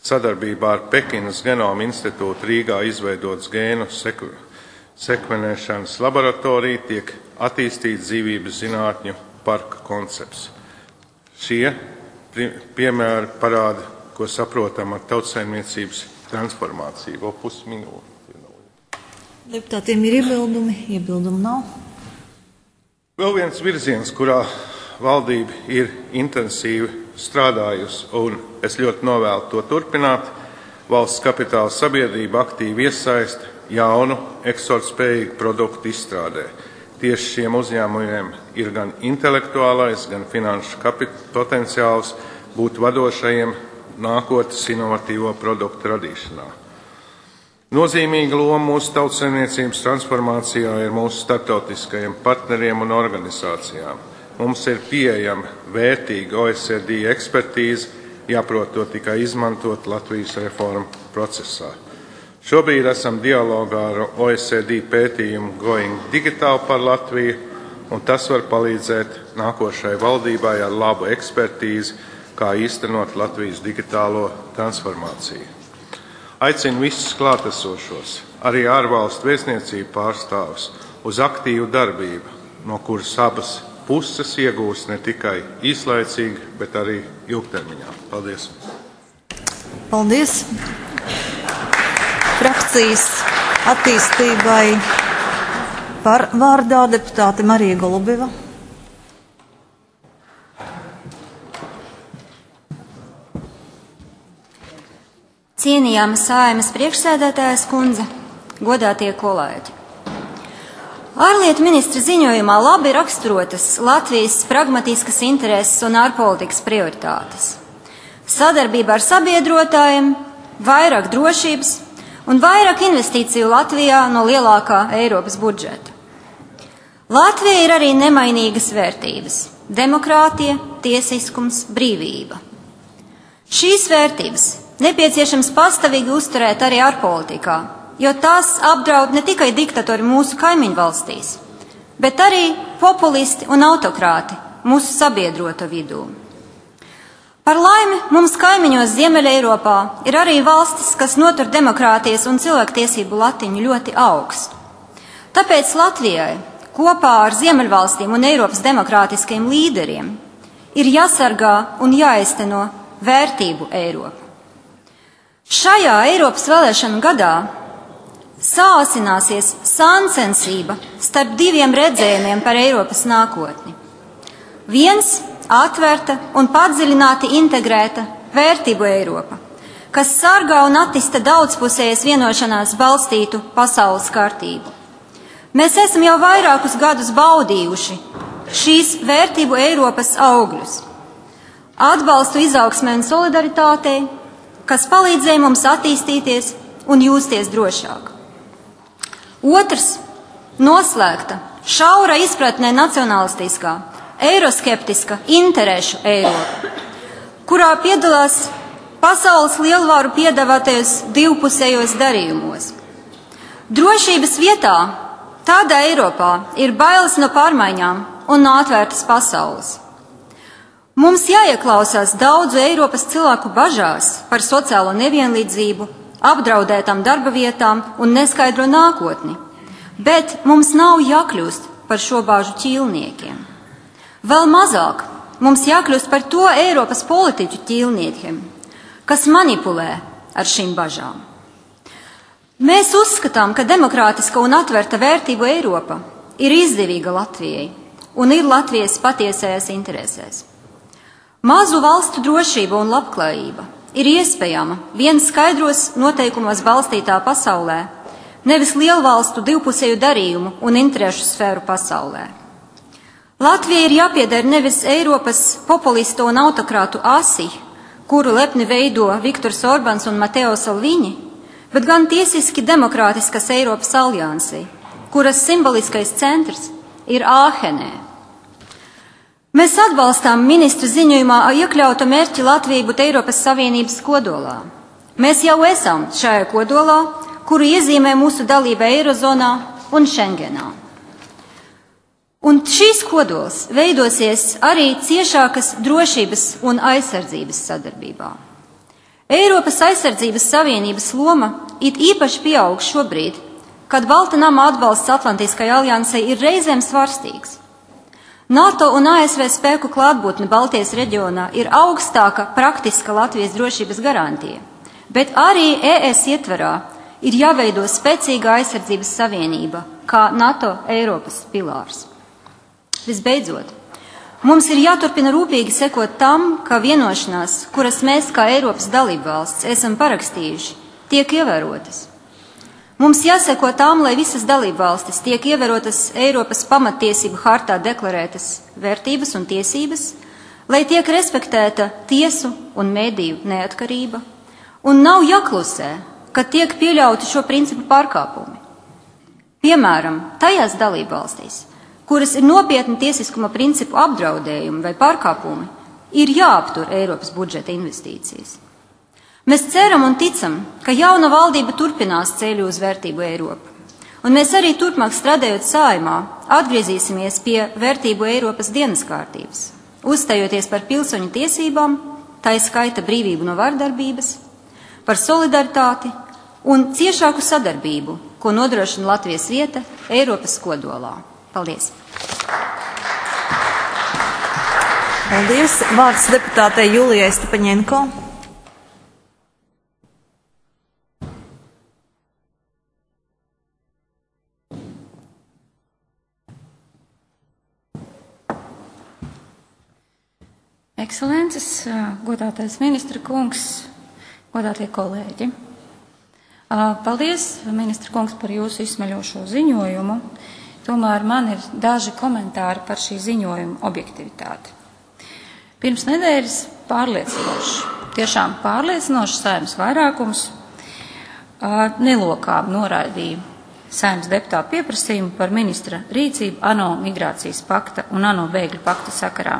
sadarbībā ar Pekinas Genoma institūtu Rīgā izveidots gēnu sekvenēšanas laboratorija tiek attīstīts dzīvības zinātņu parka koncepts. Šie piemēri parāda, ko saprotam ar tautsaimniecības transformāciju. Vēl pusminūti. Deputātiem ir iebildumi? Iebildumu nav. Vēl viens virziens, kurā valdība ir intensīvi strādājusi, un es ļoti novēlu to turpināt, valsts kapitāla sabiedrība aktīvi iesaista jaunu, eksportspējīgu produktu izstrādē. Tieši šiem uzņēmumiem ir gan intelektuālais, gan finanšu potenciāls būt vadošajiem nākotnes inovatīvo produktu radīšanā. Nozīmīga loma mūsu tautsaimniecības transformācijā ir mūsu starptautiskajiem partneriem un organizācijām. Mums ir pieejama vērtīga OECD ekspertīze, jāprot to tikai izmantot Latvijas reformu procesā. Šobrīd esam dialogā ar OECD pētījumu Going Digital par Latviju, un tas var palīdzēt nākošai valdībai ar labu ekspertīzi, kā īstenot Latvijas digitālo transformāciju. Aicinu visus klātesošos, arī ārvalstu vēstniecību pārstāvus, uz aktīvu darbību, no kuras abas puses iegūs ne tikai īslaicīgi, bet arī ilgtermiņā. Paldies! Paldies! Frakcijas attīstībai par vārdā deputāte Marija Golubieva. Cienījama Saeimas priekšsēdētājas kundze, godātie kolēģi. Ārlietu ministra ziņojumā labi raksturotas Latvijas pragmatiskas intereses un ārpolitikas prioritātes. Sadarbība ar sabiedrotājiem, vairāk drošības un vairāk investīciju Latvijā no lielākā Eiropas budžeta. Latvija ir arī nemainīgas vērtības – demokrātija, tiesiskums, brīvība. Šīs vērtības nepieciešams pastāvīgi uzturēt arī ārpolitikā, jo tās apdraud ne tikai diktatori mūsu kaimiņu valstīs, bet arī populisti un autokrāti mūsu sabiedroto vidū. Par laimi mums kaimiņos Ziemeļa Eiropā ir arī valstis, kas notur demokrātijas un cilvēktiesību latiņu ļoti augstu. Tāpēc Latvijai kopā ar Ziemeļvalstīm un Eiropas demokrātiskajiem līderiem ir jāsargā un jāizteno vērtību Eiropu. Šajā Eiropas vēlēšanu gadā sāsināsies sāncensība starp diviem redzējumiem par Eiropas nākotni. Viens – atvērta un padziļināti integrēta vērtību Eiropa, kas sargā un attīsta daudzpusējas vienošanās balstītu pasaules kārtību. Mēs esam jau vairākus gadus baudījuši šīs vērtību Eiropas augļus. Atbalstu izaugsmē un solidaritātei, kas palīdzēja mums attīstīties un justies drošāk. Otrs – noslēgta, šaura izpratnē nacionalistiskā, eiroskeptiska interešu Eiropa, kurā piedalās pasaules lielvaru piedāvātajos divpusējos darījumos. Drošības vietā tādā Eiropā ir bailes no pārmaiņām un no atvērtas pasaules. Mums jāieklausās daudzu Eiropas cilvēku bažās par sociālo nevienlīdzību, apdraudētām darba vietām un neskaidro nākotni, bet mums nav jākļūst par šo bāžu ķīlniekiem. Vēl mazāk mums jākļūst par to Eiropas politiķu ķīlniekiem, kas manipulē ar šīm bažām. Mēs uzskatām, ka demokrātiska un atvērta vērtību Eiropa ir izdevīga Latvijai un ir Latvijas patiesajās interesēs. Mazu valstu drošība un labklājība ir iespējama vien skaidros noteikumos balstītā pasaulē, nevis lielvalstu divpusēju darījumu un interešu sfēru pasaulē. Latvija ir jāpieder nevis Eiropas populistu un autokrātu asi, kuru lepni veido Viktors Orbāns un Mateo Salvini, bet gan tiesiski demokrātiskas Eiropas aliansī, kuras simboliskais centrs ir Āhenē. Mēs atbalstām ministra ziņojumā iekļautu mērķi Latviju būt Eiropas Savienības kodolā. Mēs jau esam šajā kodolā, kuru iezīmē mūsu dalība Eirozonā un Schengenā. Un šīs kodols veidosies arī ciešākas drošības un aizsardzības sadarbībā. Eiropas aizsardzības savienības loma it īpaši pieaug šobrīd, kad Balta nama atbalsts Atlantiskajai aliansei ir reizēm svarstīgs. NATO un ASV spēku klātbūtne Baltijas reģionā ir augstāka praktiska Latvijas drošības garantija, bet arī ES ietverā ir jāveido spēcīga aizsardzības savienība, kā NATO Eiropas pilārs. Visbeidzot, mums ir jāturpina rūpīgi sekot tam, ka vienošanās, kuras mēs kā Eiropas dalībvalsts esam parakstījuši, tiek ievērotas. Mums jāseko tām, lai visas dalībvalstis tiek ievērotas Eiropas pamattiesību hartā deklarētas vērtības un tiesības, lai tiek respektēta tiesu un mediju neatkarība, un nav jāklusē, kad tiek pieļauti šo principu pārkāpumi. Piemēram, tajās dalībvalstīs, kuras ir nopietni tiesiskuma principu apdraudējumi vai pārkāpumi, ir jāaptur Eiropas budžeta investīcijas. Mēs ceram un ticam, ka jauna valdība turpinās ceļu uz vērtību Eiropu, un mēs arī turpmāk strādājot Saeimā atgriezīsimies pie vērtību Eiropas dienas kārtības, uzstājoties par pilsoņu tiesībām, tā skaita brīvību no vardarbības, par solidaritāti un ciešāku sadarbību, ko nodrošina Latvijas vieta Eiropas kodolā. Paldies! Paldies! Vārds deputātei Julijai Stepaņenko. Ekscelences, godātais ministra kungs, godātie kolēģi. Paldies, ministra kungs, par jūsu izsmeļošo ziņojumu. Tomēr man ir daži komentāri par šī ziņojuma objektivitāti. Pirms nedēļas tiešām pārliecinoši Saeimas vairākums nelokām noraidīja Saeimas deputātu pieprasījumu par ministra rīcību ANO migrācijas pakta un ANO bēgļu pakta sakarā.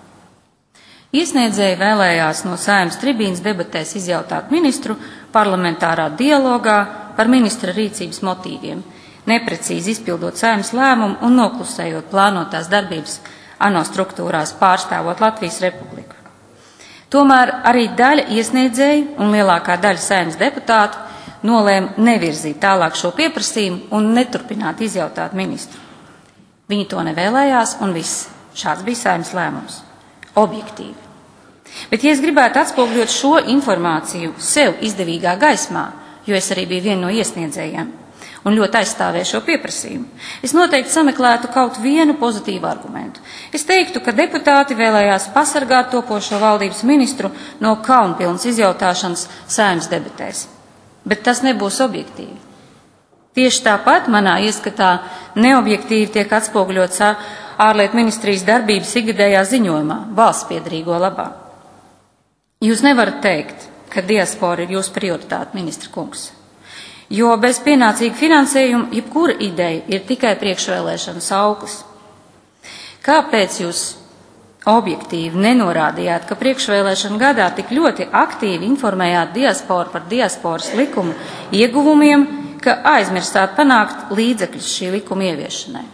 Iesniedzēji vēlējās no Saeimas tribīnas debatēs izjautāt ministru parlamentārā dialogā par ministra rīcības motīviem, neprecīzi izpildot Saeimas lēmumu un noklusējot plānotās darbības ANO struktūrās pārstāvot Latvijas Republiku. Tomēr arī daļa iesniedzēju un lielākā daļa Saeimas deputātu nolēma nevirzīt tālāk šo pieprasījumu un neturpināt izjautāt ministru. Viņi to nevēlējās un viss. Šāds bija Saeimas lēmums. Objektīvi. Bet, ja es gribētu atspoguļot šo informāciju sev izdevīgā gaismā, jo es arī biju viena no iesniedzējiem un ļoti aizstāvēju šo pieprasījumu, es noteikti sameklētu kaut vienu pozitīvu argumentu. Es teiktu, ka deputāti vēlējās pasargāt topošo valdības ministru no kaunpilnas izjautāšanas Saeimas debatēs. Bet tas nebūs objektīvi. Tieši tāpat manā ieskatā neobjektīvi tiek atspoguļots ārlietu ministrijas darbības ikgadējā ziņojumā valsts piederīgo labā. Jūs nevarat teikt, ka diaspora ir jūsu prioritāte, ministra kungs, jo bez pienācīga finansējuma jebkura ideja ir tikai priekšvēlēšana sauklis. Kāpēc jūs objektīvi nenorādījāt, ka priekšvēlēšana gadā tik ļoti aktīvi informējāt diasporu par diasporas likuma ieguvumiem, ka aizmirstāt panākt līdzekļus šī likuma ieviešanai?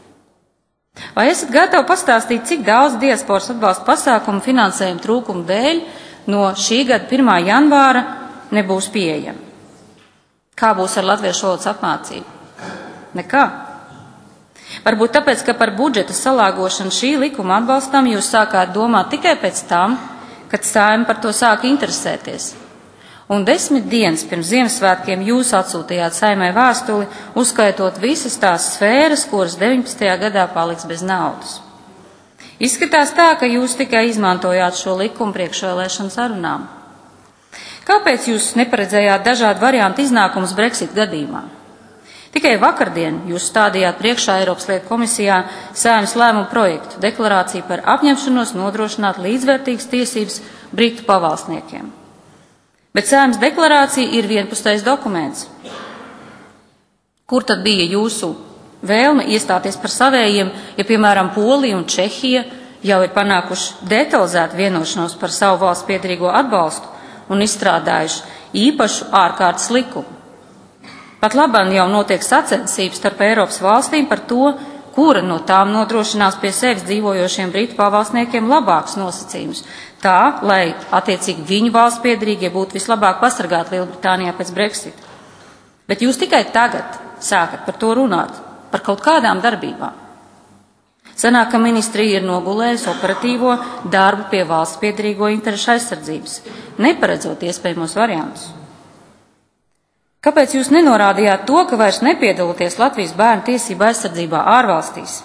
Vai esat gatavi pastāstīt, cik daudz diasporas atbalsta pasākumu finansējuma trūkumu dēļ no šī gada 1. janvāra nebūs pieejama? Kā būs ar latviešu valodas apmācību? Nekā. Varbūt tāpēc, ka par budžeta salāgošanu šī likuma atbalstam jūs sākāt domāt tikai pēc tam, kad Saeima par to sāka interesēties. Un 10 dienas pirms Ziemassvētkiem jūs atsūtījāt Saeimai vēstuli, uzskaitot visas tās sfēras, kuras 19. gadā paliks bez naudas. Izskatās tā, ka jūs tikai izmantojāt šo likumu priekšvēlēšanu sarunām. Kāpēc jūs neparedzējāt dažādu variantu iznākumus Brexit gadījumā? Tikai vakardien jūs stādījāt priekšā Eiropas lietu komisijā Saeimas lēmumu projektu deklarāciju par apņemšanos nodrošināt līdzvērtīgas tiesības Britu pavalsniekiem. Bet Saeimas deklarācija ir vienpusējs dokuments. Kur tad bija jūsu vēlme iestāties par savējiem, ja, piemēram, Polija un Čehija jau ir panākuši detalizētu vienošanos par savu valsts piederīgo atbalstu un izstrādājuši īpašu ārkārtas likumu? Pat labāk jau notiek sacensības starp Eiropas valstīm par to, kura no tām nodrošinās pie sevis dzīvojošiem britu pavalsniekiem labākus nosacījumus, tā, lai attiecīgi viņu valsts piederīgie būtu vislabāk pasargāti Lielbritānijā pēc Brexit. Bet jūs tikai tagad sākat par to runāt, par kaut kādām darbībām. Sanāk, ka ministrija ir nogulējusi operatīvo darbu pie valsts piederīgo interešu aizsardzības, neparedzot iespējamos variantus. Kāpēc jūs nenorādījāt to, ka vairs nepiedalāties Latvijas bērnu tiesību aizsardzībā ārvalstīs?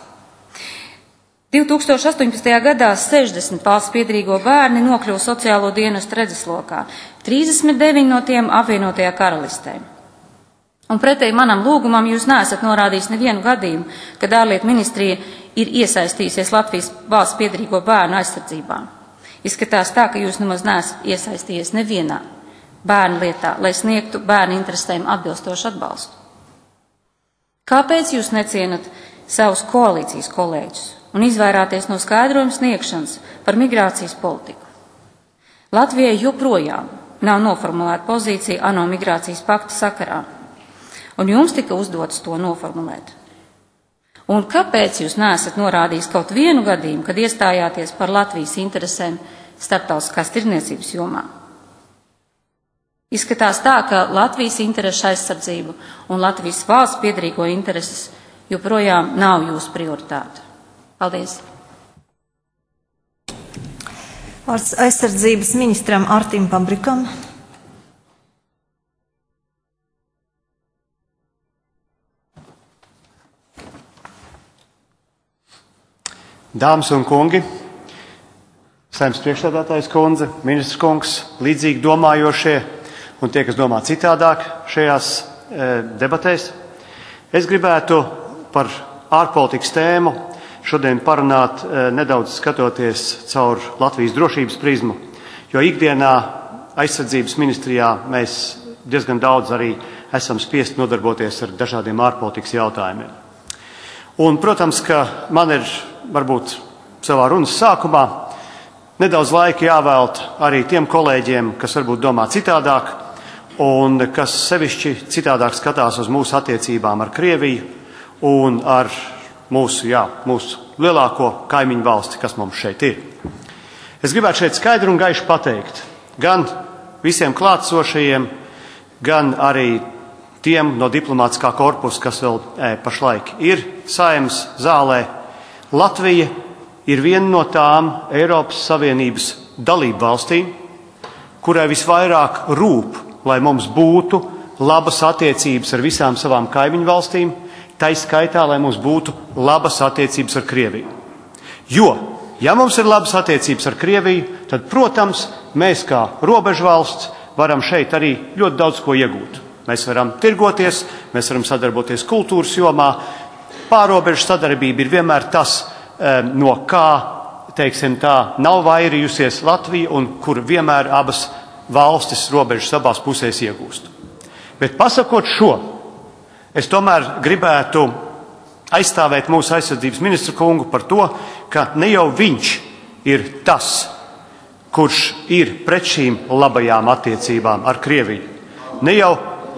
2018. gadā 60 valsts piederīgo bērni nokļuva sociālo dienestu redzeslokā, 39 no tiem apvienotajā karalistē. Un pretēji manam lūgumam jūs neesat norādījis nevienu gadījumu, kad ārlietu ministrija ir iesaistījusies Latvijas valsts piederīgo bērnu aizsardzībā. Izskatās tā, ka jūs nemaz neesat iesaistījies nevienā bērnu lietā, lai sniegtu bērnu interesēm atbilstošu atbalstu. Kāpēc jūs necienat savus koalīcijas kolēģus un izvairāties no skaidrojuma sniegšanas par migrācijas politiku? Latvijai joprojām nav noformulēta pozīcija ANO migrācijas pakta sakarā, un jums tika uzdots to noformulēt. Un kāpēc jūs neesat norādījis kaut vienu gadījumu, kad iestājāties par Latvijas interesēm starptautiskās tirdzniecības jomā? Izskatās tā, ka Latvijas interešu aizsardzību un Latvijas valsts piederīgo intereses joprojām nav jūsu prioritāte. Paldies! Vārds aizsardzības ministram Artim Pabrikam. Dāmas un kungi, Saeimas priekšsēdētājas kundze, ministrs kungs, līdzīgi domājošie un tie, kas domā citādāk šajās debatēs, es gribētu par ārpolitikas tēmu šodien parunāt nedaudz skatoties caur Latvijas drošības prizmu, jo ikdienā aizsardzības ministrijā mēs diezgan daudz arī esam spiesti nodarboties ar dažādiem ārpolitikas jautājumiem. Un, protams, ka man ir varbūt savā runas sākumā nedaudz laika jāvēlt arī tiem kolēģiem, kas varbūt domā citādāk un kas sevišķi citādāk skatās uz mūsu attiecībām ar Krieviju un ar mūsu lielāko kaimiņu valsti, kas mums šeit ir. Es gribētu šeit skaidri un gaiši pateikt gan visiem klātsošajiem, gan arī tiem no diplomātiskā korpusa, kas vēl pašlaik ir Saeimas zālē. Latvija ir viena no tām Eiropas Savienības dalību valstīm, kurai visvairāk rūp, lai mums būtu labas attiecības ar visām savām kaimiņu valstīm, tai skaitā, lai mums būtu labas attiecības ar Krieviju. Jo, ja mums ir labas attiecības ar Krieviju, tad, protams, mēs kā robežvalsts varam šeit arī ļoti daudz ko iegūt. Mēs varam tirgoties, mēs varam sadarboties kultūras jomā. Pārobežu sadarbība ir vienmēr tas, no kā, teiksim tā, nav vairījusies Latvija un kur vienmēr abas valstis robežas abās pusēs iegūst. Bet pasakot šo, es tomēr gribētu aizstāvēt mūsu aizsardzības ministru kungu par to, ka ne jau viņš ir tas, kurš ir pret šīm labajām attiecībām ar Krieviju. Ne jau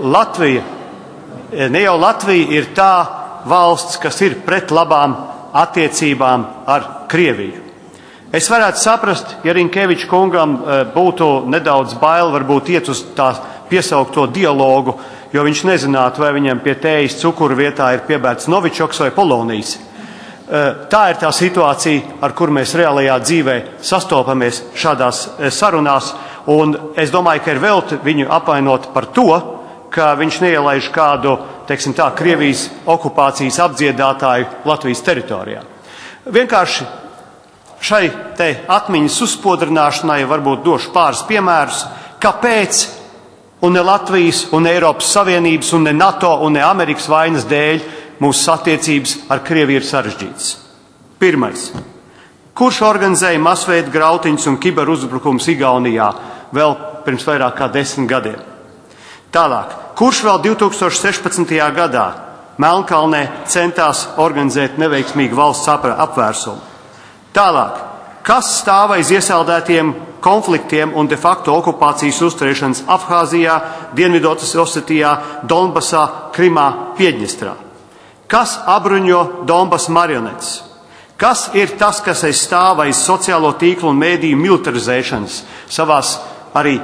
Latvija ir tā valsts, kas ir pret labām attiecībām ar Krieviju. Es varētu saprast, ja Rinkeviča kungam būtu nedaudz bail varbūt iet uz tā piesaukto dialogu, jo viņš nezinātu, vai viņam pie tējas cukuru vietā ir piebērts novičoks vai polonijas. Tā ir tā situācija, ar kur mēs reālajā dzīvē sastopamies šādās sarunās, un es domāju, ka ir velti viņu apvainot par to, ka viņš neielaiž kādu, teiksim tā, Krievijas okupācijas apdziedātāju Latvijas teritorijā. Vienkārši šai te atmiņas uzspodrināšanai varbūt došu pāris piemērus, kāpēc un ne Latvijas un Eiropas Savienības un ne NATO un ne Amerikas vainas dēļ mūsu attiecības ar Krieviju ir sarežģītas. Pirmais. Kurš organizēja masveida grautiņus un kiberuzbrukums Igaunijā vēl pirms vairāk kā 10 gadiem? Tālāk. Kurš vēl 2016. gadā Melnkalnē centās organizēt neveiksmīgu valsts apvērsumu? Tālāk. Kas stāv aiz iesaldētiem konfliktiem un de facto okupācijas uzturēšanas Abhāzijā, Dienvidosetijā, Donbasā, Krimā, Piedņestrā? Kas apbruņo Donbas marionetes? Kas ir tas, kas stāv aiz sociālo tīklu un mēdīju militarizēšanas savās arī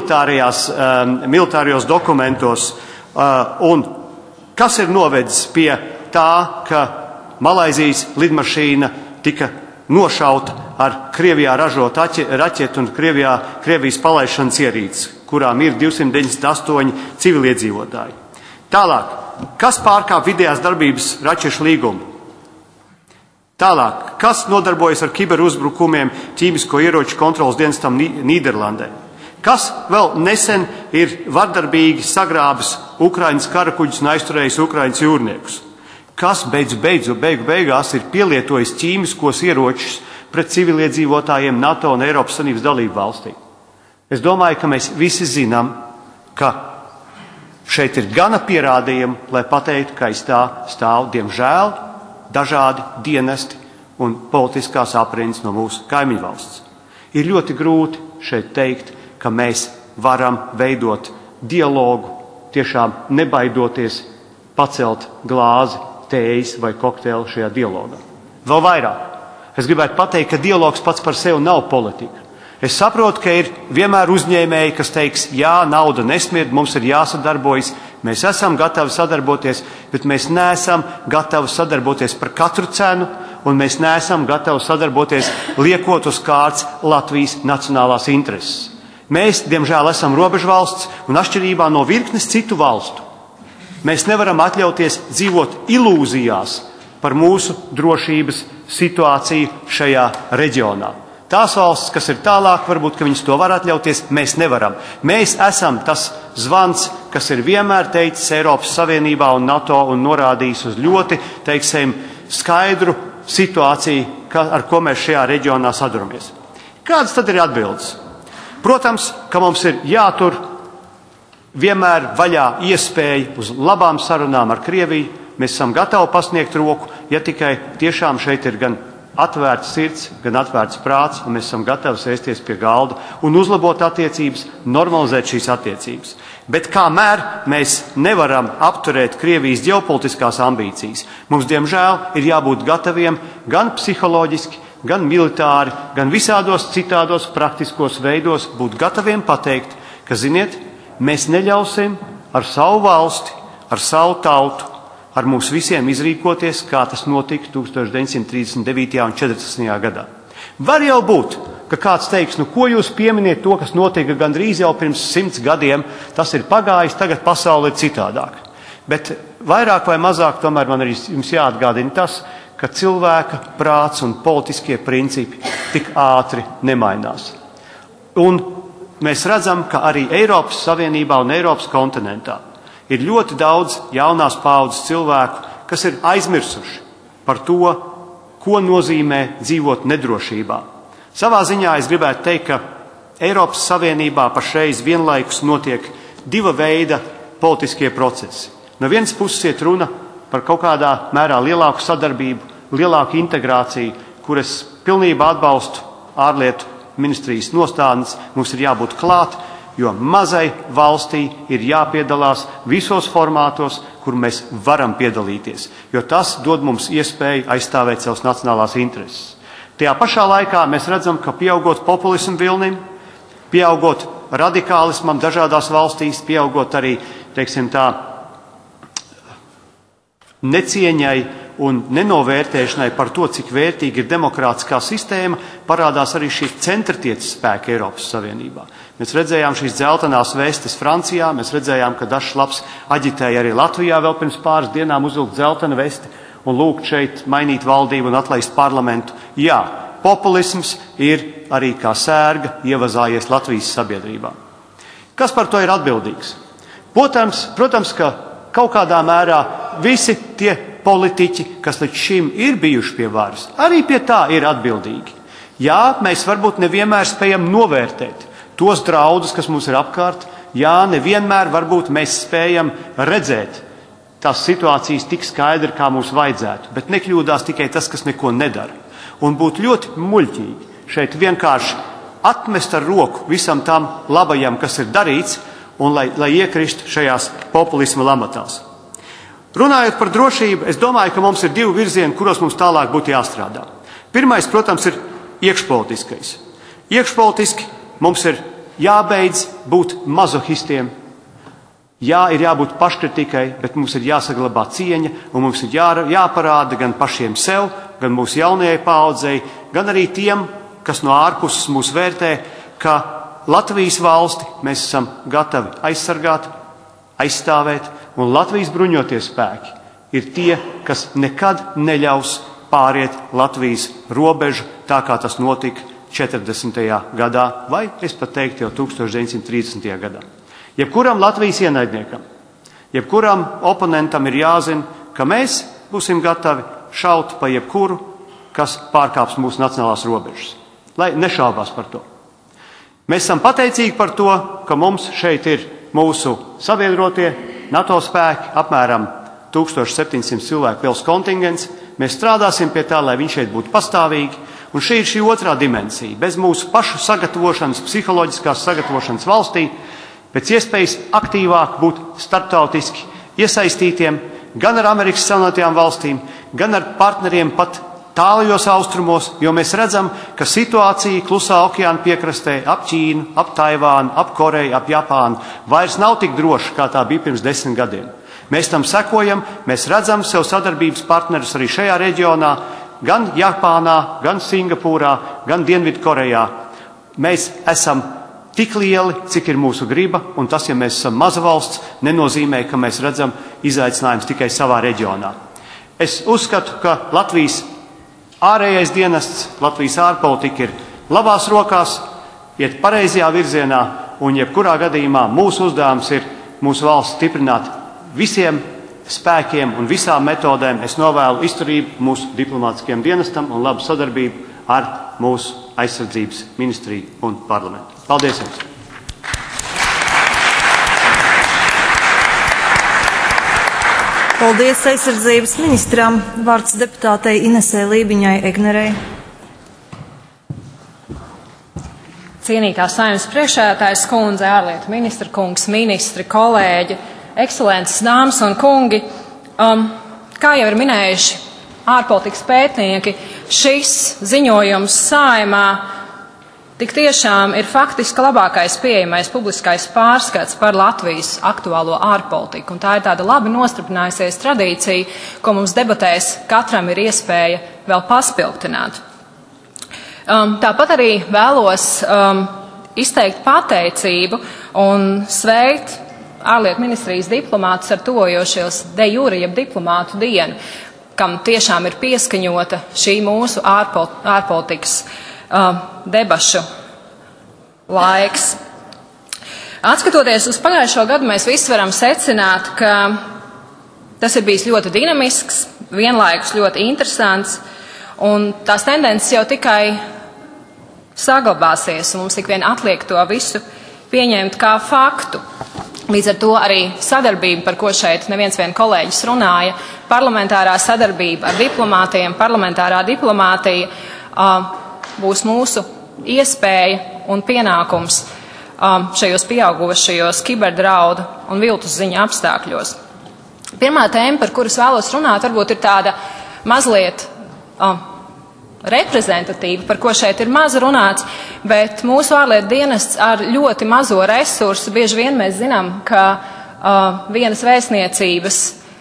militārijos dokumentos? Un kas ir novedis pie tā, ka Malaizijas lidmašīna tika nošauta ar Krievijā ražotu raķetu un Krievijas palaišanas ierīces, kurām ir 298 civiliedzīvotāji? Tālāk, kas pārkāp vidējās darbības raķešu līgumu? Tālāk, kas nodarbojas ar kiberuzbrukumiem ķīmisko ieroču kontrolas dienestam Nīderlandē? Kas vēl nesen ir vardarbīgi sagrābis Ukrainas karakuģus un aizturējis Ukrainas jūrniekus? Kas beigās ir pielietojis ķīmiskos ieročus pret civiliedzīvotājiem NATO un Eiropas Savienības dalību valstīm? Es domāju, ka mēs visi zinām, ka šeit ir gana pierādījumi, lai pateiktu, ka aiz tā stāv, diemžēl, dažādi dienesti un politiskās aprindas no mūsu kaimiņu valsts. Ir ļoti grūti šeit teikt, ka mēs varam veidot dialogu, tiešām nebaidoties pacelt glāzi, tējas vai kokteili šajā dialogā. Vēl vairāk. Es gribētu pateikt, ka dialogs pats par sevi nav politika. Es saprotu, ka ir vienmēr uzņēmēji, kas teiks, jā, nauda nesmied, mums ir jāsadarbojas, mēs esam gatavi sadarboties, bet mēs neesam gatavi sadarboties par katru cenu, un mēs neesam gatavi sadarboties liekot uz kārts Latvijas nacionālās intereses. Mēs, diemžēl, esam robežvalsts, un atšķirībā no virknes citu valstu, mēs nevaram atļauties dzīvot ilūzijās par mūsu drošības situāciju šajā reģionā. Tās valstis, kas ir tālāk, varbūt, ka viņas to var atļauties, mēs nevaram. Mēs esam tas zvans, kas ir vienmēr teicis Eiropas Savienībā un NATO un norādījis uz ļoti, skaidru situāciju, ar ko mēs šajā reģionā saduramies. Kādas tad ir atbildes? Protams, ka mums ir jātur vienmēr vaļā iespēja uz labām sarunām ar Krieviju. Mēs esam gatavi pasniegt roku, ja tikai tiešām šeit ir gan atvērts sirds, gan atvērts prāts, un mēs esam gatavi sēsties pie galda un uzlabot attiecības, normalizēt šīs attiecības. Bet kamēr mēs nevaram apturēt Krievijas ģeopolitiskās ambīcijas, mums, diemžēl, ir jābūt gataviem gan psiholoģiski, gan militāri, gan visādos citādos praktiskos veidos būt gataviem pateikt, ka, ziniet, mēs neļausim ar savu valsti, ar savu tautu, ar mums visiem izrīkoties, kā tas notika 1939. un 40. gadā. Var jau būt, ka kāds teiks, ko jūs pieminiet to, kas notika gandrīz jau pirms 100 gadiem, tas ir pagājis, tagad pasaule ir citādāk. Bet vairāk vai mazāk tomēr man arī jums jāatgādina tas, ka cilvēka prāts un politiskie principi tik ātri nemainās. Un mēs redzam, ka arī Eiropas Savienībā un Eiropas kontinentā ir ļoti daudz jaunās paaudzes cilvēku, kas ir aizmirsuši par to, ko nozīmē dzīvot nedrošībā. Savā ziņā es gribētu teikt, ka Eiropas Savienībā pašreiz vienlaikus notiek diva veida politiskie procesi. No vienas puses iet runa par kaut kādā mērā lielāku sadarbību, lielāku integrāciju, kur es pilnībā atbalstu ārlietu ministrijas nostādnes, mums ir jābūt klāt, jo mazai valstī ir jāpiedalās visos formātos, kur mēs varam piedalīties, jo tas dod mums iespēju aizstāvēt savas nacionālās intereses. Tajā pašā laikā mēs redzam, ka pieaugot populismu vilnim, pieaugot radikālismam dažādās valstīs, pieaugot arī, necieņai un nenovērtēšanai par to, cik vērtīga ir demokrātiskā sistēma, parādās arī šī centrtieces spēka Eiropas Savienībā. Mēs redzējām šīs dzeltenās vestes Francijā, mēs redzējām, ka dažs labs aģitēja arī Latvijā vēl pirms pāris dienām uzvilkt dzeltenu vesti un lūgt šeit mainīt valdību un atlaist parlamentu. Jā, populisms ir arī kā sērga ievazājies Latvijas sabiedrībā. Kas par to ir atbildīgs? Protams, ka kaut kādā mērā visi tie politiķi, kas līdz šim ir bijuši pie varas, arī pie tā ir atbildīgi. Jā, mēs varbūt nevienmēr spējam novērtēt tos draudus, kas mums ir apkārt. Jā, nevienmēr varbūt mēs spējam redzēt tās situācijas tik skaidri, kā mums vajadzētu, bet nekļūdās tikai tas, kas neko nedara. Un būtu ļoti muļķīgi šeit vienkārši atmest ar roku visam tam labajam, kas ir darīts, un lai iekrist šajās populisma lamatās. Runājot par drošību, es domāju, ka mums ir divi virzieni, kuros mums tālāk būtu jāstrādā. Pirmais, protams, ir iekšpolitiskais. Iekšpolitiski mums ir jābeidz būt mazohistiem. Jā, ir jābūt paškritikai, bet mums ir jāsaglabā cieņa un mums ir jāparāda gan pašiem sev, gan mūsu jaunajai paaudzei, gan arī tiem, kas no ārpuses mūs vērtē, ka Latvijas valsti mēs esam gatavi aizsargāt, aizstāvēt, un Latvijas bruņotie spēki ir tie, kas nekad neļaus pāriet Latvijas robežu, tā kā tas notika 40. gadā, vai es pat teiktu jau 1930. gadā. Jebkuram Latvijas ienaidniekam, jebkuram oponentam ir jāzina, ka mēs būsim gatavi šaut pa jebkuru, kas pārkāps mūsu nacionālās robežas. Lai nešaubās par to. Mēs esam pateicīgi par to, ka mums šeit ir mūsu sabiedrotie NATO spēki, apmēram 1700 cilvēku liels kontingents. Mēs strādāsim pie tā, lai viņi šeit būtu pastāvīgi. Un šī ir šī otrā dimensija. Bez mūsu pašu sagatavošanas, psiholoģiskās sagatavošanas valstī, pēc iespējas aktīvāk būt starptautiski iesaistītiem gan ar Amerikas Savienotajām valstīm, gan ar partneriem pat tālajos austrumos, jo mēs redzam, ka situācija Klusā okeāna piekrastē ap Ķīnu, ap Taivānu, ap Koreju, ap Japānu vairs nav tik droša, kā tā bija pirms 10 gadiem. Mēs tam sekojam, mēs redzam sev sadarbības partnerus arī šajā reģionā, gan Japānā, gan Singapūrā, gan Dienvidkorejā. Mēs esam tik lieli, cik ir mūsu griba, un tas, ja mēs esam maza valsts, nenozīmē, ka mēs redzam izaicinājums tikai savā reģionā. Es uzskatu, ka Latvijas ārējais dienests, Latvijas ārpolitika ir labās rokās, iet pareizajā virzienā, un jebkurā gadījumā mūsu uzdevums ir mūsu valsts stiprināt visiem spēkiem un visām metodēm. Es novēlu izturību mūsu diplomātiskajam dienestam un labu sadarbību ar mūsu aizsardzības ministriju un parlamentu. Paldies jums! Paldies aizsardzības ministram. Vārds deputātei Inesē Lībiņai Egnerei. Cienītā Saeimas priekšsēdētājas kundze, ārlietu ministra kungs, ministri, kolēģi, ekscelences, dāmas un kungi. Kā jau ir minējuši ārpolitikas pētnieki, šis ziņojums Saeimā tik tiešām ir faktiski labākais pieejamais publiskais pārskats par Latvijas aktuālo ārpolitiku. Un tā ir tāda labi nostiprinājusies tradīcija, ko mums debatēs katram ir iespēja vēl paspilgtināt. Tāpat arī vēlos izteikt pateicību un sveikt ārlietu ministrijas diplomātus ar tuvojošos de jure, jeb diplomātu dienu, kam tiešām ir pieskaņota šī mūsu ārpolitikas debašu laiks. Atskatoties uz pagājušo gadu, mēs visi varam secināt, ka tas ir bijis ļoti dinamisks, vienlaikus ļoti interesants, un tās tendences jau tikai saglabāsies, un mums tik vien atliek to visu pieņemt kā faktu. Līdz ar to arī sadarbība, par ko šeit neviens vien kolēģis runāja, parlamentārā sadarbība ar diplomātiem, parlamentārā diplomātija būs mūsu iespēja un pienākums šajos pieaugušajos kiberdraudu un viltus ziņu apstākļos. Pirmā tēma, par kuras vēlos runāt, varbūt ir tāda mazliet reprezentatīva, par ko šeit ir maz runāts, bet mūsu ārlietu dienests ar ļoti mazo resursu, bieži vien mēs zinām, ka vienas vēstniecības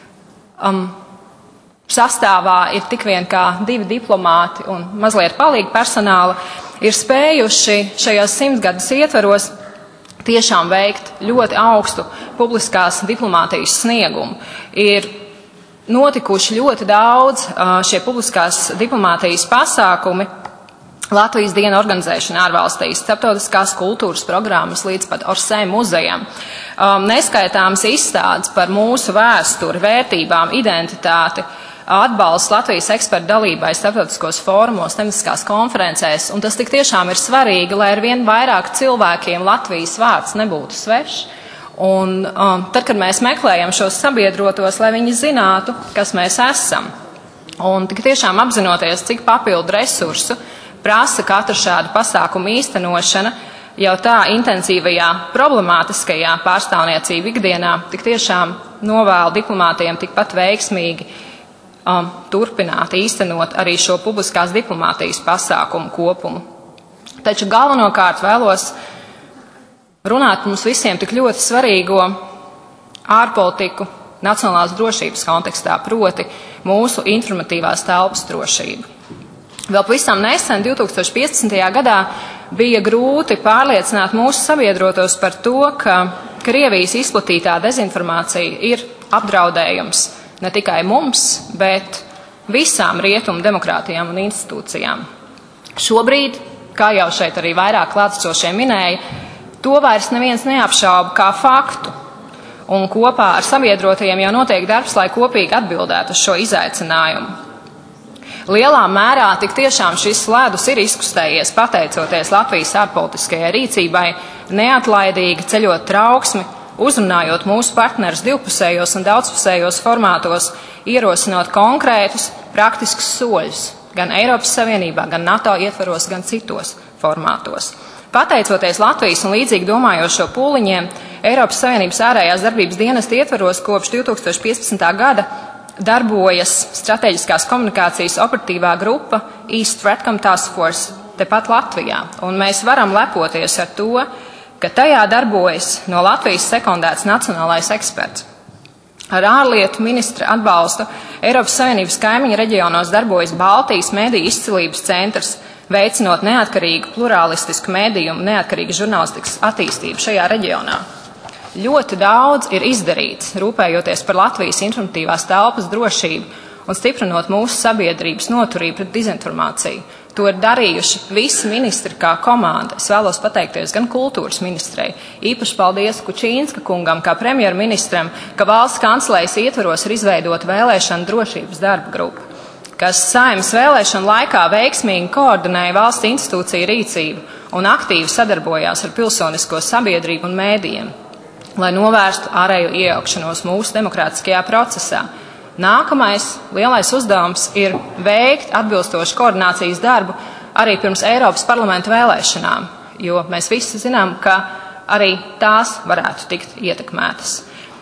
sastāvā ir tik vien kā 2 diplomāti un mazliet palīgi personāla, ir spējuši šajos 100 gadus ietvaros tiešām veikt ļoti augstu publiskās diplomātijas sniegumu. Ir notikuši ļoti daudz šie publiskās diplomātijas pasākumi, Latvijas diena organizēšana ārvalstīs, starptautiskās kultūras programmas līdz pat Orsē muzejam, neskaitāmas izstādes par mūsu vēsturi, vērtībām, identitāti, atbalsts Latvijas ekspertu dalībai starptautiskos fórumos, tematiskās konferencēs, un tas tik tiešām ir svarīgi, lai ar vien vairāk cilvēkiem Latvijas vārds nebūtu svešs. Un tad, kad mēs meklējam šos sabiedrotos, lai viņi zinātu, kas mēs esam, un tik tiešām apzinoties, cik papildu resursu prasa katra šāda pasākuma īstenošana, jau tā intensīvajā, problemātiskajā pārstāvniecību ikdienā tik tiešām novēlu diplomātiem tikpat veiksmīgi turpināt īstenot arī šo publiskās diplomātijas pasākumu kopumu. Taču galvenokārt vēlos runāt mums visiem tik ļoti svarīgo ārpolitiku nacionālās drošības kontekstā, proti mūsu informatīvās telpas drošību. Vēl pavisam nesen, 2015. gadā, bija grūti pārliecināt mūsu sabiedrotos par to, ka Krievijas izplatītā dezinformācija ir apdraudējums ne tikai mums, bet visām rietumu demokrātijām un institūcijām. Šobrīd, kā jau šeit arī vairāk klātesošie minēja, to vairs neviens neapšauba kā faktu, un kopā ar sabiedrotajiem jau notiek darbs, lai kopīgi atbildētu uz šo izaicinājumu. Lielā mērā tik tiešām šis ledus ir izkustējies pateicoties Latvijas ārpolitiskajai rīcībai, neatlaidīgi ceļot trauksmi, uzrunājot mūsu partnerus divpusējos un daudzpusējos formātos, ierosinot konkrētus, praktiskus soļus gan Eiropas Savienībā, gan NATO ietvaros, gan citos formātos. Pateicoties Latvijas un līdzīgi domājošo pūliņiem, Eiropas Savienības ārējās darbības dienesta ietvaros kopš 2015. gada darbojas strateģiskās komunikācijas operatīvā grupa East Stratcom Task Force tepat Latvijā, un mēs varam lepoties ar to, ka tajā darbojas no Latvijas sekundēts nacionālais eksperts. Ar ārlietu ministra atbalstu Eiropas Savienības kaimiņu reģionos darbojas Baltijas mediju izcilības centrs, veicinot neatkarīgu, plurālistisku mediju un neatkarīgu žurnālistikas attīstību šajā reģionā. Ļoti daudz ir izdarīts, rūpējoties par Latvijas informatīvās telpas drošību un stiprinot mūsu sabiedrības noturību pret dezinformāciju. To ir darījuši visi ministri kā komanda. Es vēlos pateikties gan kultūras ministrei, īpaši paldies Kučīnska kungam kā premjerministram, ka valsts kancelejas ietvaros ir izveidota vēlēšana drošības darba grupa, kas Saeimas vēlēšanu laikā veiksmīgi koordinēja valsts institūciju rīcību un aktīvi sadarbojās ar pilsonisko sabiedrību un mēdījiem, lai novērstu ārējo iejaukšanos mūsu demokrātiskajā procesā. Nākamais lielais uzdevums ir veikt atbilstošu koordinācijas darbu arī pirms Eiropas parlamenta vēlēšanām, jo mēs visi zinām, ka arī tās varētu tikt ietekmētas.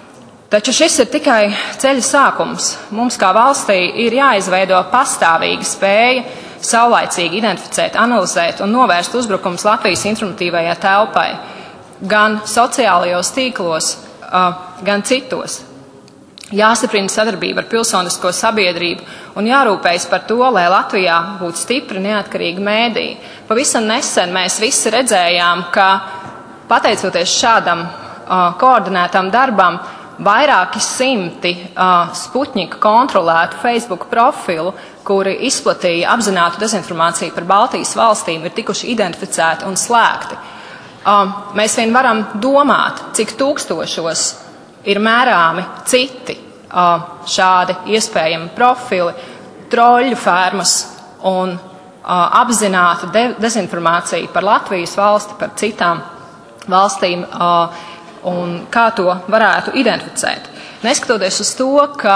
Taču šis ir tikai ceļa sākums. Mums kā valstī ir jāizveido pastāvīga spēja saulaicīgi identificēt, analizēt un novērst uzbrukums Latvijas informatīvajā telpai, gan sociālajos tīklos, gan citos. Jāstiprina sadarbība ar pilsonisko sabiedrību un jārūpējas par to, lai Latvijā būtu stipri neatkarīgi mēdīji. Pavisam nesen mēs visi redzējām, ka pateicoties šādam koordinētam darbam, vairāki simti Sputņika kontrolētu Facebook profilu, kuri izplatīja apzinātu dezinformāciju par Baltijas valstīm, ir tikuši identificēti un slēgti. Mēs vien varam domāt, cik tūkstošos ir mērāmi citi šādi iespējami profili, troļļu fermas un apzināta dezinformācija par Latvijas valsti, par citām valstīm un kā to varētu identificēt. Neskatoties uz to, ka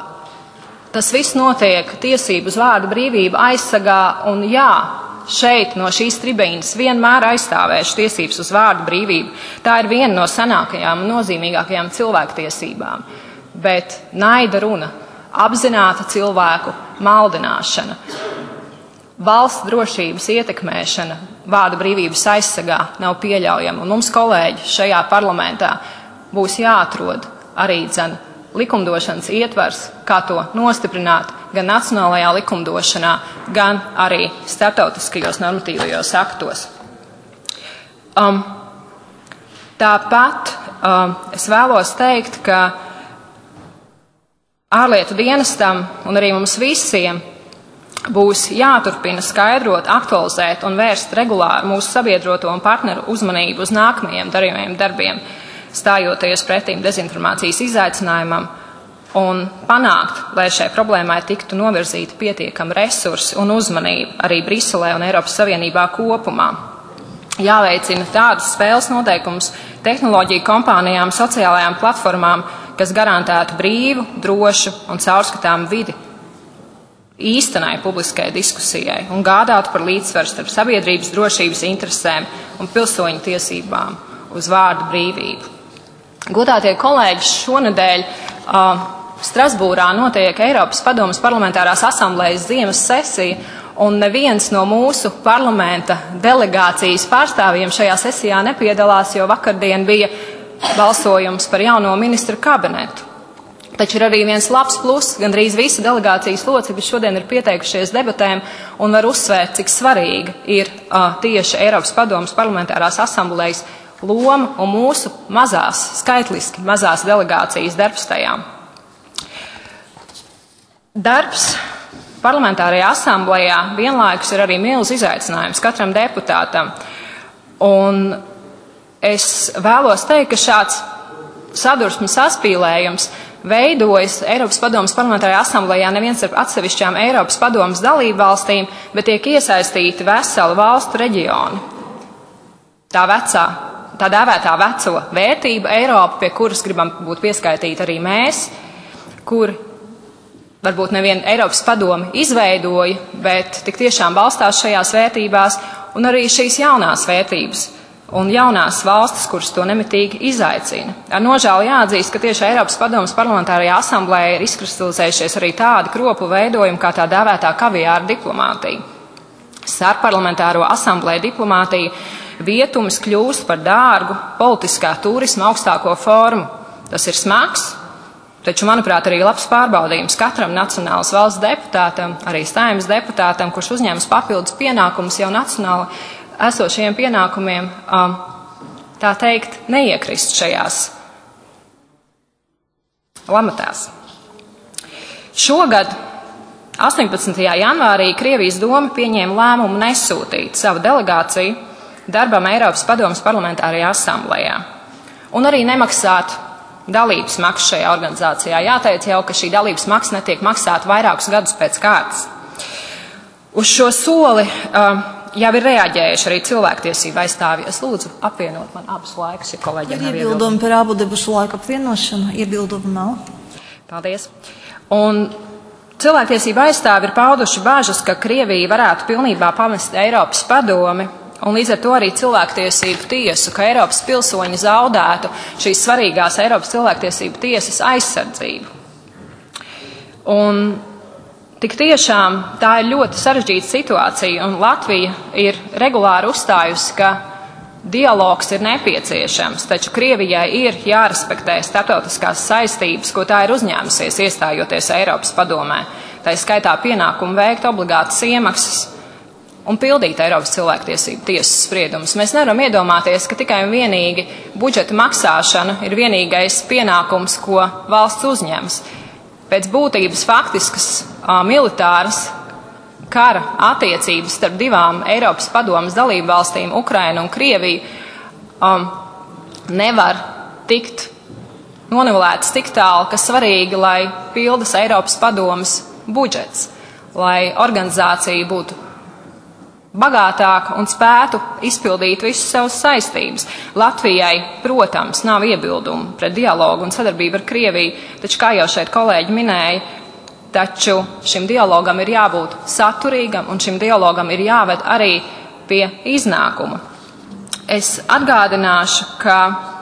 tas viss notiek tiesību uz vārdu brīvību aizsargā un šeit no šīs tribīnes vienmēr aizstāvēšu tiesības uz vārdu brīvību. Tā ir viena no senākajām un nozīmīgākajām cilvēktiesībām. Bet naida runa, apzināta cilvēku maldināšana, valsts drošības ietekmēšana vārdu brīvības aizsargā nav pieļaujama. Un mums, kolēģi, šajā parlamentā būs jāatrod arī likumdošanas ietvars, kā to nostiprināt gan nacionālajā likumdošanā, gan arī starptautiskajos normatīvajos aktos. Tāpat es vēlos teikt, ka ārlietu dienestam un arī mums visiem būs jāturpina skaidrot, aktualizēt un vērst regulāri mūsu sabiedroto un partneru uzmanību uz nākamajiem darījumiem darbiem, stājoties pretīm dezinformācijas izaicinājumam un panākt, lai šai problēmai tiktu novirzīti pietiekami resursi un uzmanība arī Briselē un Eiropas Savienībā kopumā. Jāveicina tādas spēles noteikums tehnoloģiju kompānijām, sociālajām platformām, kas garantētu brīvu, drošu un caurskatāmu vidi īstenai publiskai diskusijai un gādātu par līdzsvaru starp sabiedrības drošības interesēm un pilsoņu tiesībām uz vārdu brīvību. Godātie kolēģi, šonedēļ Strasbūrā notiek Eiropas padomes parlamentārās asamblējas ziemas sesija, un neviens no mūsu parlamenta delegācijas pārstāvjiem šajā sesijā nepiedalās, jo vakardien bija balsojums par jauno ministru kabinetu. Taču ir arī viens labs pluss, gandrīz visi delegācijas locekļi šodien ir pieteikušies debatēm un var uzsvērt, cik svarīga ir tieši Eiropas padomes parlamentārās asamblējas loma un mūsu skaitliski mazās delegācijas darbs tajā. Darbs parlamentārajā asamblējā vienlaikus ir arī milz izaicinājums katram deputātam. Un es vēlos teikt, ka šāds sadursmes saspīlējums veidojas Eiropas padomes parlamentārajā asamblējā neviens ar atsevišķām Eiropas padomes dalību valstīm, bet tiek iesaistīti veseli valstu reģioni. Tā dēvētā veco vērtība Eiropa, pie kuras gribam būt pieskaitīti arī mēs, kur varbūt nevien Eiropas padomi izveidoja, bet tik tiešām balstās šajās vērtībās un arī šīs jaunās vērtības un jaunās valstis, kuras to nemitīgi izaicina. Ar nožēlu jāatzīst, ka tieši Eiropas padomes parlamentārajā asamblējā ir izkristalizējušies arī tādi kropu veidojumi kā tā dēvētā kaviāra diplomātija. Starpparlamentāro asamblēju diplomātija vietums kļūst par dārgu politiskā turisma augstāko formu. Tas ir smags, taču, manuprāt, arī labs pārbaudījums katram nacionālas valsts deputātam, arī Saeimas deputātam, kurš uzņēmas papildus pienākumus jau nacionāli esošajiem pienākumiem, tā teikt, neiekrist šajās lamatās. Šogad, 18. janvārī, Krievijas doma pieņēma lēmumu nesūtīt savu delegāciju darbam Eiropas padomes parlamentārajā asamblējā un arī nemaksāt dalības maksu šajā organizācijā. Jāteic jau, ka šī dalības maksa netiek maksāta vairākus gadus pēc kārtas. Uz šo soli jau ir reaģējuši arī cilvēktiesību aizstāvji. Es lūdzu apvienot man abus laikus, ja kolēģiem nav iebildumi par abu debašu laiku apvienošanu. Iebildumu nav. Paldies. Un cilvēktiesību aizstāvji ir pauduši bažas, ka Krievija varētu pilnībā pamest Eiropas padomi un līdz ar to arī cilvēktiesību tiesu, ka Eiropas pilsoņi zaudētu šīs svarīgās Eiropas cilvēktiesību tiesas aizsardzību. Un tik tiešām tā ir ļoti sarežģīta situācija, un Latvija ir regulāri uzstājusi, ka dialogs ir nepieciešams, taču Krievijai ir jārespektē starptautiskās saistības, ko tā ir uzņēmusies iestājoties Eiropas padomē. Tā ir skaitā pienākumu veikt obligātas iemaksas un pildīt Eiropas cilvēktiesību tiesas spriedumus. Mēs nevaram iedomāties, ka tikai un vienīgi budžeta maksāšana ir vienīgais pienākums, ko valsts uzņems. Pēc būtības faktiskas militāras kara attiecības starp divām Eiropas padomes dalību valstīm, Ukrainu un Krieviju, nevar tikt nonivelētas tik tālu, ka svarīgi, lai pildas Eiropas padomes budžets, lai organizācija būtu bagātāka un spētu izpildīt visas savas saistības. Latvijai, protams, nav iebildumu pret dialogu un sadarbību ar Krieviju, taču, kā jau šeit kolēģi minēja, taču šim dialogam ir jābūt saturīgam un šim dialogam ir jāved arī pie iznākuma. Es atgādināšu, ka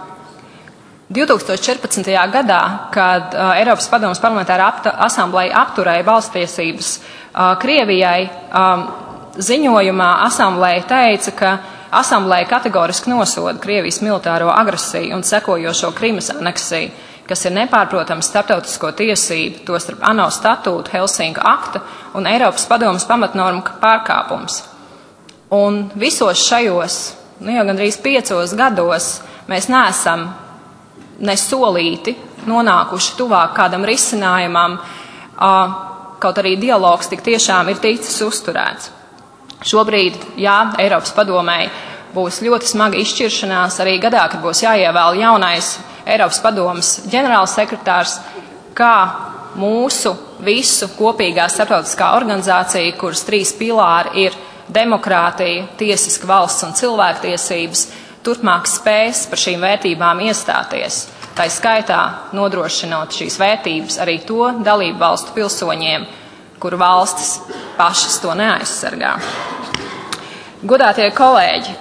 2014. gadā, kad Eiropas padomes parlamentārā asamblēja apturēja balsstiesības Krievijai, ziņojumā asamblēja teica, ka asamblēja kategoriski nosoda Krievijas militāro agresiju un sekojošo Krimas aneksiju, kas ir nepārprotams starptautisko tiesību, tostarp ANO statūtu, Helsinku akta un Eiropas padomes pamatnormu pārkāpums. Un visos šajos, jau gandrīz 5 gados, mēs neesam nesolīti nonākuši tuvāk kādam risinājumam, kaut arī dialogs tik tiešām ir ticis uzturēts. Šobrīd, jā, Eiropas padomēji būs ļoti smaga izšķiršanās arī gadā, kad būs jāievēl jaunais Eiropas padomes ģenerālsekretārs, kā mūsu visu kopīgā starptautiskā organizācija, kuras 3 pilāri ir demokrātija, tiesiska valsts un cilvēktiesības, turpmāk spēs par šīm vērtībām iestāties. Tā skaitā nodrošinot šīs vērtības arī to dalību valstu pilsoņiem, kur valstis pašas to neaizsargā. Godātie kolēģi,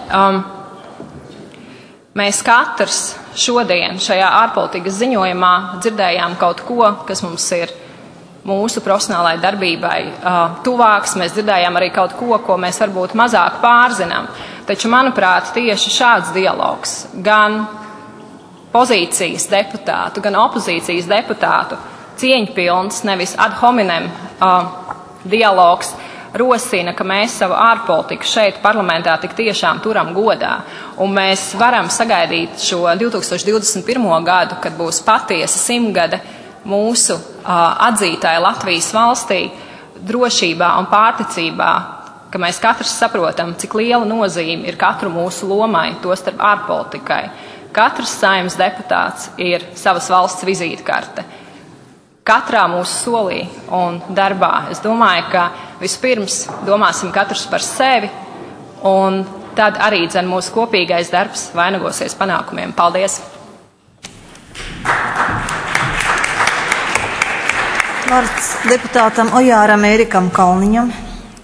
mēs katrs šodien šajā ārpolitikas ziņojumā dzirdējām kaut ko, kas mums ir mūsu profesionālai darbībai tuvāks. Mēs dzirdējām arī kaut ko, ko mēs varbūt mazāk pārzinām. Taču, manuprāt, tieši šāds dialogs gan pozīcijas deputātu, gan opozīcijas deputātu cieņpilns, nevis ad hominem dialogs, rosina, ka mēs savu ārpolitiku šeit parlamentā tik tiešām turam godā. Un mēs varam sagaidīt šo 2021. gadu, kad būs patiesa 100 gada mūsu atzītāja Latvijas valstī drošībā un pārticībā, ka mēs katrs saprotam, cik liela nozīme ir katru mūsu lomai, tostarp ārpolitikai. Katrs Saeimas deputāts ir savas valsts vizītkarte. Katrā mūsu solī un darbā. Es domāju, ka vispirms domāsim katrs par sevi, un tad arī mūsu kopīgais darbs vainagosies panākumiem. Paldies! Vārds deputātam Ojāram Ērikam Kalniņam.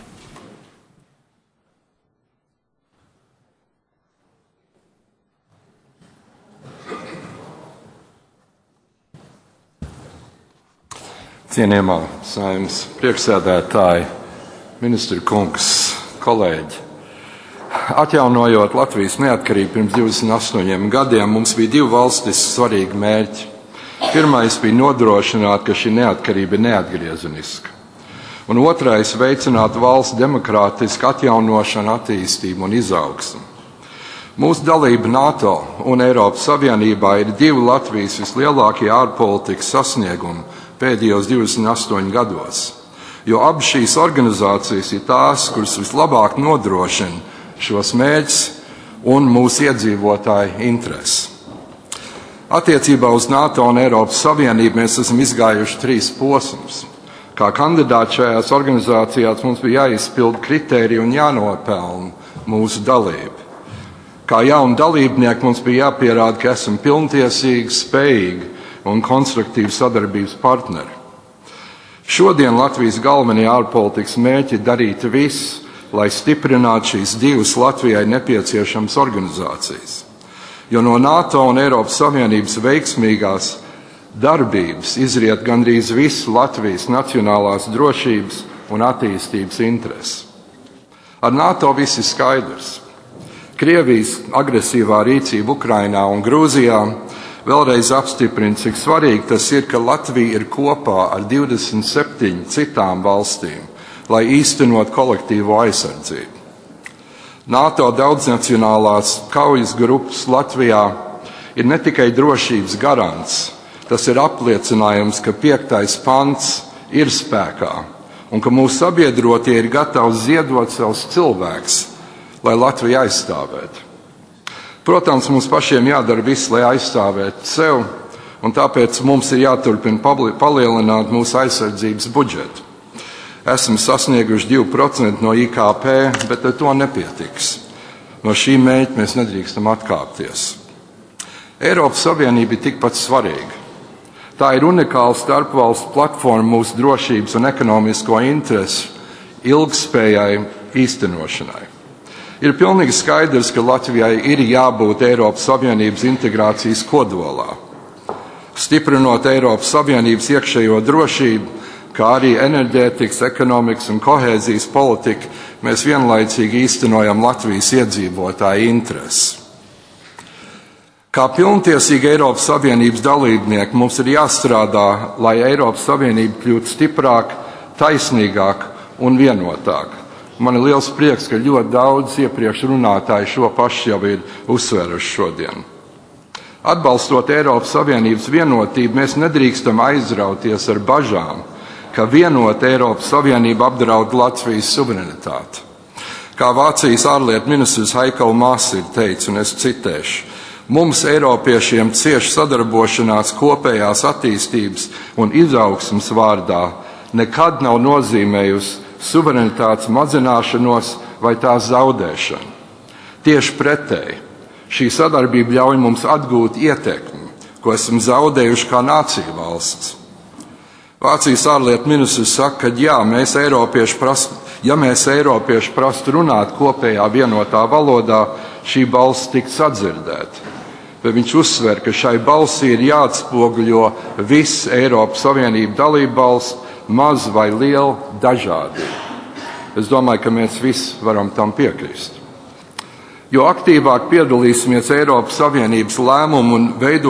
Cienījamā Saeimas priekšsēdētāji, ministra kungs, kolēģi. Atjaunojot Latvijas neatkarību pirms 28 gadiem, mums bija 2 valstiski svarīgi mērķi. Pirmais bija nodrošināt, ka šī neatkarība ir neatgriezeniska. Un otrais – veicināt valsts demokrātisku atjaunošanu, attīstību un izaugsmu. Mūsu dalība NATO un Eiropas Savienībā ir 2 Latvijas vislielākie ārpolitikas sasniegumi pēdējos 28 gados, jo abas šīs organizācijas ir tās, kuras vislabāk nodrošina šos mērķus un mūsu iedzīvotāju intereses. Attiecībā uz NATO un Eiropas Savienību mēs esam izgājuši 3 posmus. Kā kandidāti šajās organizācijās mums bija jāizpilda kritēriji un jānopelna mūsu dalība. Kā jauni dalībnieki mums bija jāpierāda, ka esam pilntiesīgi, spējīgi un konstruktīvi sadarbības partneri. Šodien Latvijas galvenie ārpolitikas mērķi ir darīt visu, lai stiprinātu šīs 2 Latvijai nepieciešamas organizācijas. Jo no NATO un Eiropas Savienības veiksmīgās darbības izriet gandrīz visu Latvijas nacionālās drošības un attīstības intereses. Ar NATO viss ir skaidrs. Krievijas agresīvā rīcība Ukrainā un Grūzijā vēlreiz apstiprina, cik svarīgi tas ir, ka Latvija ir kopā ar 27 citām valstīm, lai īstenot kolektīvo aizsardzību. NATO daudznacionālās kaujas grupas Latvijā ir ne tikai drošības garants, tas ir apliecinājums, ka 5. pants ir spēkā un ka mūsu sabiedrotie ir gatavi ziedot savus cilvēkus, lai Latviju aizstāvētu. Protams, mums pašiem jādara viss, lai aizstāvētu sev, un tāpēc mums ir jāturpina palielināt mūsu aizsardzības budžetu. Esam sasnieguši 2% no IKP, bet ar to nepietiks. No šī mērķa mēs nedrīkstam atkāpties. Eiropas Savienība ir tikpat svarīga. Tā ir unikāla starpvalstu platforma mūsu drošības un ekonomisko interesu ilgspējai īstenošanai. Ir pilnīgi skaidrs, ka Latvijai ir jābūt Eiropas Savienības integrācijas kodolā. Stiprinot Eiropas Savienības iekšējo drošību, kā arī enerģētikas, ekonomikas un kohēzijas politiku, mēs vienlaicīgi īstenojam Latvijas iedzīvotāju intereses. Kā pilntiesīgi Eiropas Savienības dalībnieki mums ir jāstrādā, lai Eiropas Savienība kļūtu stiprāka, taisnīgāka un vienotāka. Man ir liels prieks, ka ļoti daudz iepriekš runātāji šo pašu jau ir uzsvēruši šodien. Atbalstot Eiropas Savienības vienotību, mēs nedrīkstam aizrauties ar bažām, ka vienota Eiropas Savienība apdraud Latvijas suverenitāti. Kā Vācijas ārlietu ministrs Heiko Maas ir teicis, un es citēšu, mums, Eiropiešiem, cieši sadarbošanās kopējās attīstības un izaugsmes vārdā nekad nav nozīmējusi suverenitātes mazināšanos vai tās zaudēšanu. Tieši pretēji, šī sadarbība ļauj mums atgūt ietekmi, ko esam zaudējuši kā nācija valsts. Vācijas ārlietu ministrs saka, ka jā, mēs eiropieši prastu runāt kopējā vienotā valodā, šī balss tiks sadzirdēta. Bet viņš uzsver, ka šai balsī ir jāatspoguļo viss Eiropas Savienība dalību valsts, maz vai liela dažādība. Es domāju, ka mēs visi varam tam piekrist. Jo aktīvāk piedalīsimies Eiropas Savienības lēmumu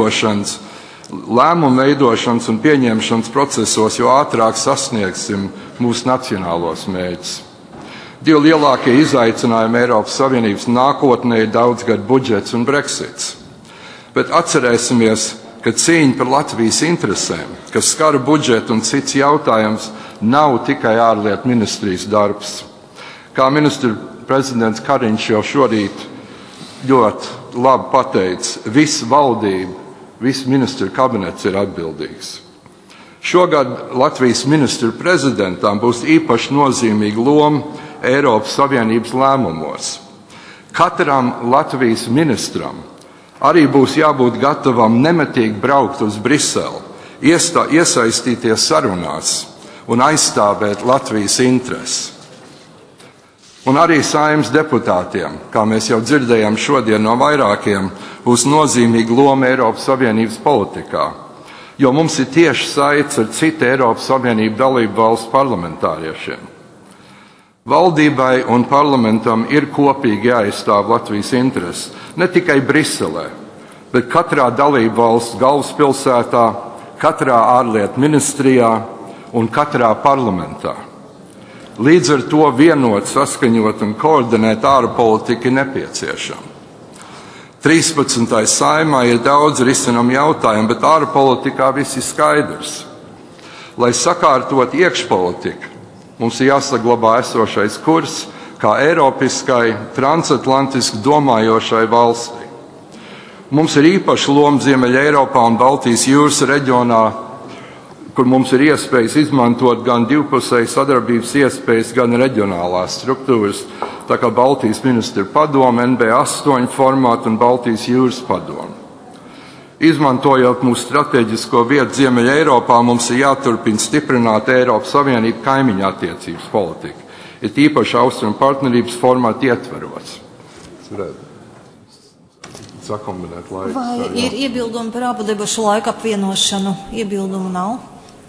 veidošanas un pieņemšanas procesos, jo ātrāk sasniegsim mūsu nacionālos mērķus. Divi lielākie izaicinājumi Eiropas Savienības nākotnē ir daudzgadu budžets un Brexits. Bet atcerēsimies, ka cīņa par Latvijas interesēm, kas skar budžetu un cits jautājums, nav tikai ārlietu ministrijas darbs. Kā ministra prezidents Kariņš jau šorīt ļoti labi pateica, visa valdība, viss ministru kabinets ir atbildīgs. Šogad Latvijas ministru prezidentam būs īpaši nozīmīga loma Eiropas Savienības lēmumos. Katram Latvijas ministram arī būs jābūt gatavam nemitīgi braukt uz Briseli, iesaistīties sarunās un aizstāvēt Latvijas intereses. Un arī Saeimas deputātiem, kā mēs jau dzirdējām šodien no vairākiem, būs nozīmīga loma Eiropas Savienības politikā, jo mums ir tieši saites ar citu Eiropas Savienību dalību valstu parlamentāriešiem. Valdībai un parlamentam ir kopīgi jāaizstāv Latvijas intereses, ne tikai Briselē, bet katrā dalību valsts galvaspilsētā, katrā ārlietu ministrijā un katrā parlamentā. Līdz ar to vienot, saskaņot un koordinēt ārpolitiku ir nepieciešama. 13. Saeimā ir daudz risināmu jautājumu, bet ārpolitikā viss ir skaidrs. Lai sakārtot iekšpolitiku, mums ir jāsaglabā esošais kurs kā eiropiskai, transatlantiski domājošai valstī. Mums ir īpaša loma Ziemeļa Eiropā un Baltijas jūras reģionā, kur mums ir iespējas izmantot gan divpusēju sadarbības iespējas, gan reģionālās struktūras, tā kā Baltijas ministru padome, NB8 formātu un Baltijas jūras padome. Izmantojot mūsu strateģisko vietu Ziemeļa Eiropā, mums ir jāturpina stiprināt Eiropas Savienību kaimiņu attiecības politiku, ir tīpaši austrumu partnerības formātu ietveros. Vai ir iebildumi par abu debašu laika apvienošanu? Iebildumu nav?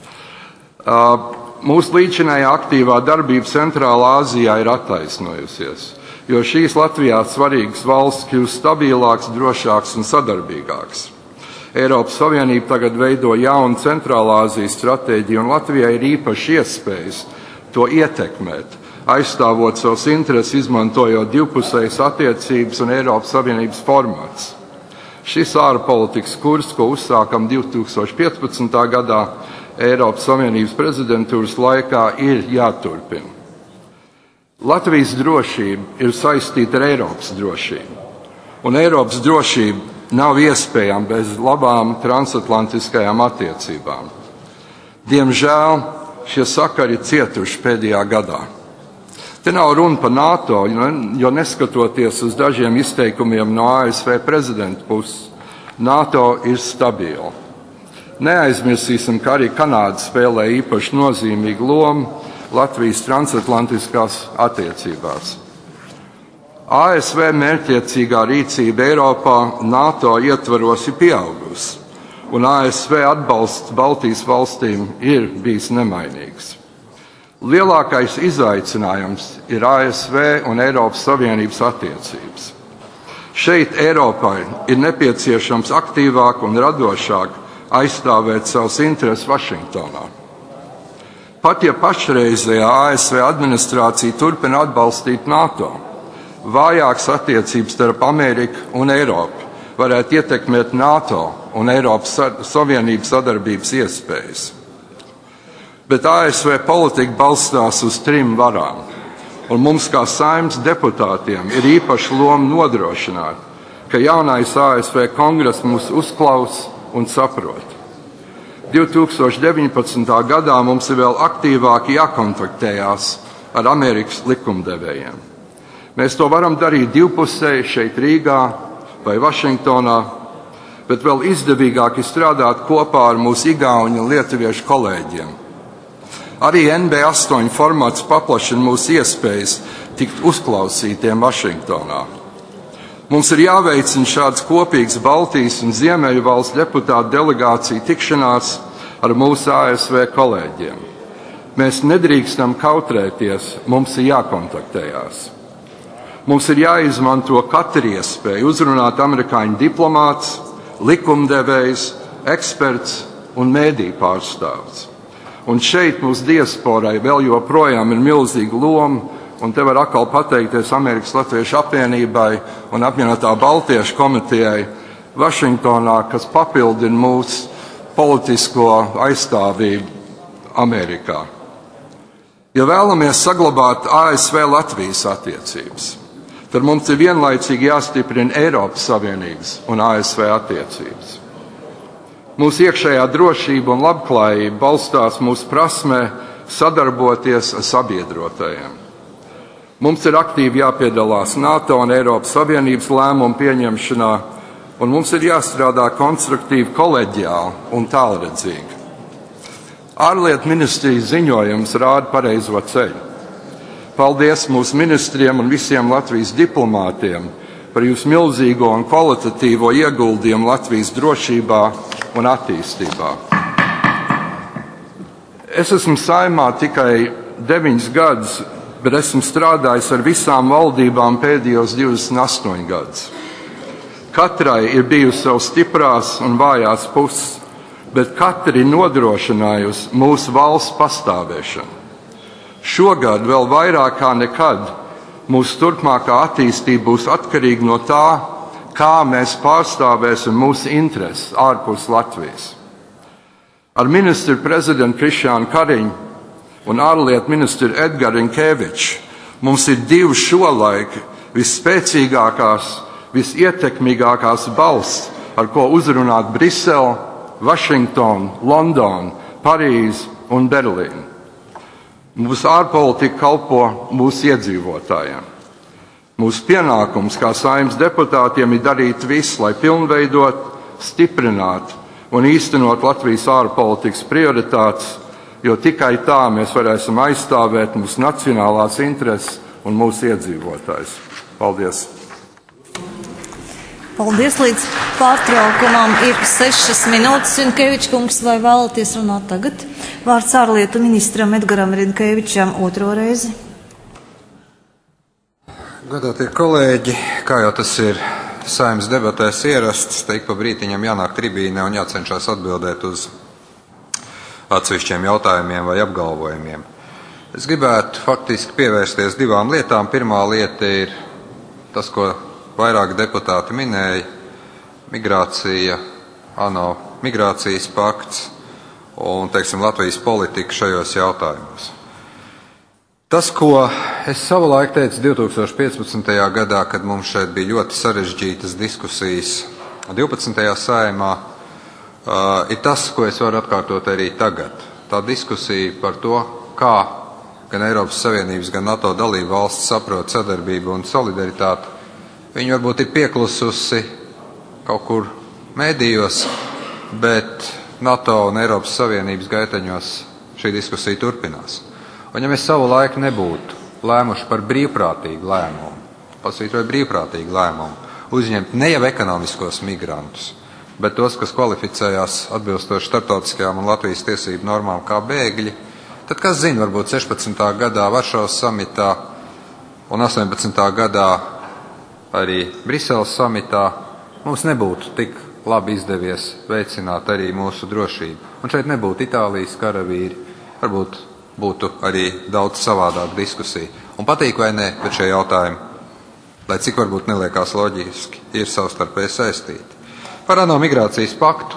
Mūsu līdzinājā aktīvā darbība Centrālā Āzijā ir attaisnojusies, jo šīs Latvijā svarīgas valsts kļūst stabilāks, drošāks un sadarbīgāks. Eiropas Savienība tagad veido jaunu Centrālā Āzijas stratēģiju, un Latvijai ir īpaši iespējas to ietekmēt, aizstāvot savus intereses, izmantojot divpusējas attiecības un Eiropas Savienības formāts. Šis ārpolitikas kurs, ko uzsākam 2015. gadā, Eiropas Savienības prezidentūras laikā, ir jāturpina. Latvijas drošība ir saistīta ar Eiropas drošību, un Eiropas drošība nav iespējama bez labām transatlantiskajām attiecībām. Diemžēl šie sakari ir cietuši pēdējā gadā. Te nav runa par NATO, jo neskatoties uz dažiem izteikumiem no ASV prezidenta puses, NATO ir stabila. Neaizmirsīsim, ka arī Kanāda spēlē īpaši nozīmīgu lomu Latvijas transatlantiskās attiecībās. ASV mērķtiecīgā rīcība Eiropā NATO ietvaros ir pieaugusi, un ASV atbalsts Baltijas valstīm ir bijis nemainīgs. Lielākais izaicinājums ir ASV un Eiropas Savienības attiecības. Šeit Eiropai ir nepieciešams aktīvāk un radošāk aizstāvēt savus intereses Vašingtonā. Pat ja pašreizējā ASV administrācija turpina atbalstīt NATO, vājākas attiecības starp Ameriku un Eiropu varētu ietekmēt NATO un Eiropas Savienības sadarbības iespējas. Bet ASV politika balstās uz 3 varām, un mums kā Saeimas deputātiem ir īpaša loma nodrošināt, ka jaunais ASV kongress mūs uzklausa un saprot. 2019. gadā mums ir vēl aktīvāk jākontaktējās ar Amerikas likumdevējiem. Mēs to varam darīt divpusēji šeit Rīgā vai Vašingtonā, bet vēl izdevīgāk ir strādāt kopā ar mūsu igauņu un lietuviešu kolēģiem Arī NB8 formāts paplašina mūsu iespējas tikt uzklausītiem Vašingtonā. Mums ir jāveicina šāds kopīgs Baltijas un Ziemeļu valstu deputātu delegāciju tikšanās ar mūsu ASV kolēģiem. Mēs nedrīkstam kautrēties, mums ir jākontaktējās. Mums ir jāizmanto katra iespēja uzrunāt amerikāņu diplomāts, likumdevējs, eksperts un mēdīju pārstāvs. Un šeit mūsu diasporai vēl joprojām ir milzīga loma, un te var atkal pateikties Amerikas Latviešu apvienībai un apvienotā Baltiešu komitejai Vašingtonā, kas papildina mūsu politisko aizstāvību Amerikā. Ja vēlamies saglabāt ASV-Latvijas attiecības, tad mums ir vienlaicīgi jāstiprina Eiropas Savienības un ASV attiecības. Mūsu iekšējā drošība un labklājība balstās mūsu prasmē sadarboties ar sabiedrotajiem. Mums ir aktīvi jāpiedalās NATO un Eiropas Savienības lēmumu pieņemšanā, un mums ir jāstrādā konstruktīvi, koleģiāli un tālredzīgi. Ārlietu ministrijas ziņojums rāda pareizo ceļu. Paldies mūsu ministriem un visiem Latvijas diplomātiem par jūsu milzīgo un kvalitatīvo ieguldījumu Latvijas drošībā un attīstībā. Es esmu Saeimā tikai 9 gadus, bet esmu strādājis ar visām valdībām pēdējos 28 gadus. Katrai ir bijusi savas stiprās un vājās puses, bet katra ir nodrošinājusi mūsu valsts pastāvēšanu. Šogad vēl vairāk kā nekad mūsu turpmākā attīstība būs atkarīga no tā, kā mēs pārstāvēsim mūsu intereses ārpus Latvijas. Ar ministru prezidentu Krišjānu Kariņu un ārlietu ministru Edgars Rinkevičs mums ir 2 šolaik visspēcīgākās, visietekmīgākās balss, ar ko uzrunāt Briseli, Vašingtonu, Londonu, Parīzi un Berlīnu. Mūsu ārpolitika kalpo mūsu iedzīvotājiem. Mūsu pienākums kā Saeimas deputātiem ir darīt visu, lai pilnveidot, stiprinātu un īstenot Latvijas ārpolitikas prioritātes, jo tikai tā mēs varēsim aizstāvēt mūsu nacionālās intereses un mūsu iedzīvotājus. Paldies! Paldies, līdz pārtraukumam ir 6 minūtes. Rinkevičs kungs, vai vēlaties runāt tagad? Vārds ārlietu ministram Edgaram Rinkevičam 2. reizi. Godātie kolēģi, kā jau tas ir Saeimas debatēs ierasts, te ik pa brītiņam jānāk tribīnē un jācenšas atbildēt uz atsevišķiem jautājumiem vai apgalvojumiem. Es gribētu faktiski pievērsties 2 lietām. Pirmā lieta ir tas, ko vairāki deputāti minēja - migrācija, ANO migrācijas pakts un, Latvijas politika šajos jautājumos. Tas, ko es savulaik teicu 2015. gadā, kad mums šeit bija ļoti sarežģītas diskusijas 12. Saeimā, ir tas, ko es varu atkārtot arī tagad. Tā diskusija par to, kā gan Eiropas Savienības, gan NATO dalību valsts saprot sadarbību un solidaritāti, viņi varbūt ir pieklususi kaut kur mēdījos, bet NATO un Eiropas Savienības gaiteņos šī diskusija turpinās. Un ja mēs savu laiku nebūtu lēmuši par brīvprātīgu lēmumu, pasvītroju brīvprātīgu lēmumu, uzņemt ne jau ekonomiskos migrantus, bet tos, kas kvalificējās atbilstoši starptautiskajām un Latvijas tiesību normām kā bēgļi, tad, kas zina, varbūt 16. gadā Varšavas samitā un 18. gadā arī Briseles samitā mums nebūtu tik labi izdevies veicināt arī mūsu drošību. Un šeit nebūtu Itālijas karavīri, varbūt būtu arī daudz savādāk diskusija. Un patīk vai nē, bet šie jautājumi, lai cik varbūt neliekās loģiski, ir savstarpēji saistīti. Par ANO migrācijas paktu.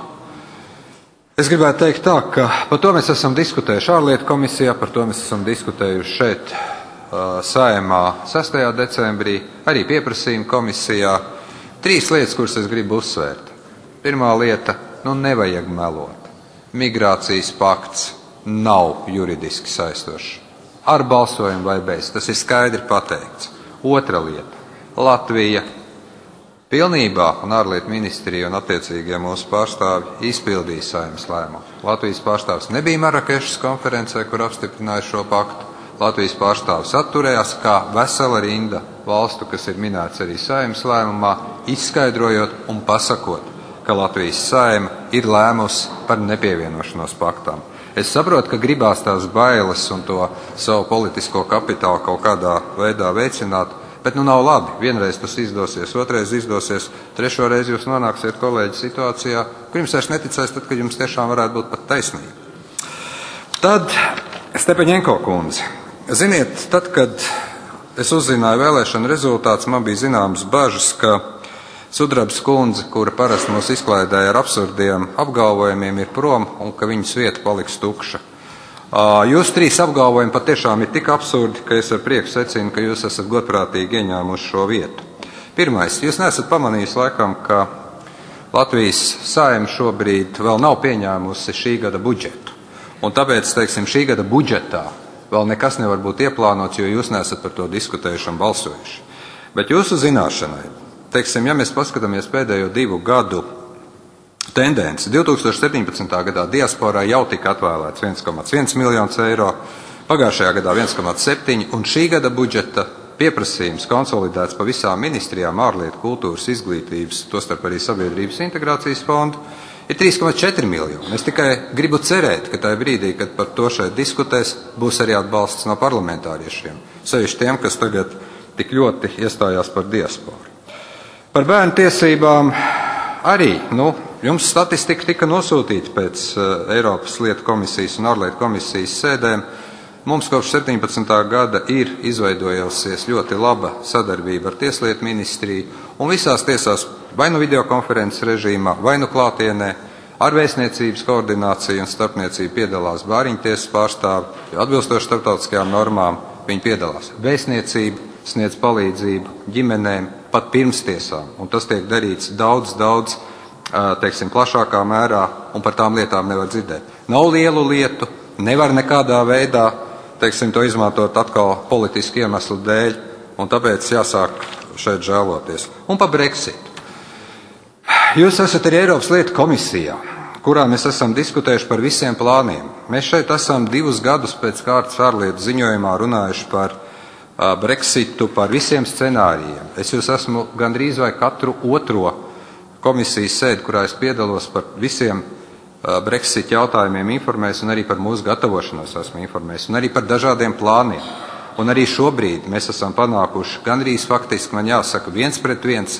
Es gribētu teikt tā, ka par to mēs esam diskutējuši ārlietu komisijā, par to mēs esam diskutējuši šeit Saeimā 6. decembrī, arī pieprasījuma komisijā. 3 lietas, kuras es gribu uzsvērt. Pirmā lieta, nevajag melot. Migrācijas pakts nav juridiski saistošs. Ar balsojumu vai bez, tas ir skaidri pateikts. Otra lieta, Latvija pilnībā, un ārlietu ministrija un attiecīgie mūsu pārstāvi izpildīja Saeimas lēmumu. Latvijas pārstāvs nebija Marakešas konferencē, kur apstiprināja šo paktu. Latvijas pārstāvs atturējās kā vesela rinda valstu, kas ir minēts arī Saeimas lēmumā, izskaidrojot un pasakot, ka Latvijas Saeima ir lēmusi par nepievienošanos paktām. Es saprotu, ka gribās tās bailes un to savu politisko kapitālu kaut kādā veidā veicināt, bet nu nav labi. Vienreiz tas izdosies, otrais izdosies, trešo reizi jūs nonāksiet, kolēģi, situācijā, kur jums vairs neticēs, tad, kad jums tiešām varētu būt pat taisnība. Tad Stepaņenko kundze. Ziniet, tad, kad es uzzināju vēlēšanu rezultātus, man bija zināmas bažas, ka Sudrabs kundze, kura parasti mūs izklaidēja ar absurdiem apgalvojumiem, ir prom un ka viņas vieta paliks tukša. Jūs trīs apgalvojumi patiešām ir tik absurdi, ka es ar prieku secinu, ka jūs esat godprātīgi ieņēmuši šo vietu. Pirmais, jūs neesat pamanījis laikam, ka Latvijas Saeima šobrīd vēl nav pieņēmusi šī gada budžetu. Un tāpēc, teiksim, šī gada budžetā vēl nekas nevar būt ieplānots, jo jūs neesat par to diskutējuši un balsojuši. Bet jūsu zināšanai, teiksim, ja mēs paskatāmies pēdējo 2 gadu tendenci, 2017. gadā diasporā jau tika atvēlēts 1,1 miljonus eiro, pagājušajā gadā 1,7, un šī gada budžeta pieprasījums konsolidēts pa visām ministrijām, ārlietu, kultūras, izglītības, tostarp arī sabiedrības integrācijas fondu, ir 3,4 miljoni. Es tikai gribu cerēt, ka tajā brīdī, kad par to šeit diskutēs, būs arī atbalsts no parlamentāriešiem, sevišķi tiem, kas tagad tik ļoti iestājās par diasporu. Par bērnu tiesībām arī, jums statistika tika nosūtīta pēc Eiropas lietu komisijas un ārlietu komisijas sēdēm. Mums kopš 17. gada ir izveidojusies ļoti laba sadarbība ar Tieslietu ministriju, un visās tiesās vai nu videokonferences režīmā, vai nu klātienē, ar vēstniecības koordināciju un starpniecību piedalās bāriņtiesas pārstāvi, jo atbilstoši starptautiskajām normām viņi piedalās. Vēstniecība sniedz palīdzību ģimenēm pat pirms tiesām, un tas tiek darīts daudz, teiksim, plašākā mērā, un par tām lietām nevar dzirdēt. Nav lielu lietu, nevar nekādā veidā, teiksim, to izmantot atkal politiski iemeslu dēļ, un tāpēc jāsāk šeit žēloties. Un par Brexitu. Jūs esat arī Eiropas lietu komisijā, kurā mēs esam diskutējuši par visiem plāniem. Mēs šeit esam 2 gadus pēc kārtas ārlietu ziņojumā runājuši par Brexitu, par visiem scenārijiem. Es jūs esmu gandrīz vai katru otro komisijas sēdi, kurā es piedalos, par visiem Brexit jautājumiem informējis, un arī par mūsu gatavošanos esmu informējis, un arī par dažādiem plāniem. Un arī šobrīd mēs esam panākuši gandrīz faktiski, man jāsaka, 1-1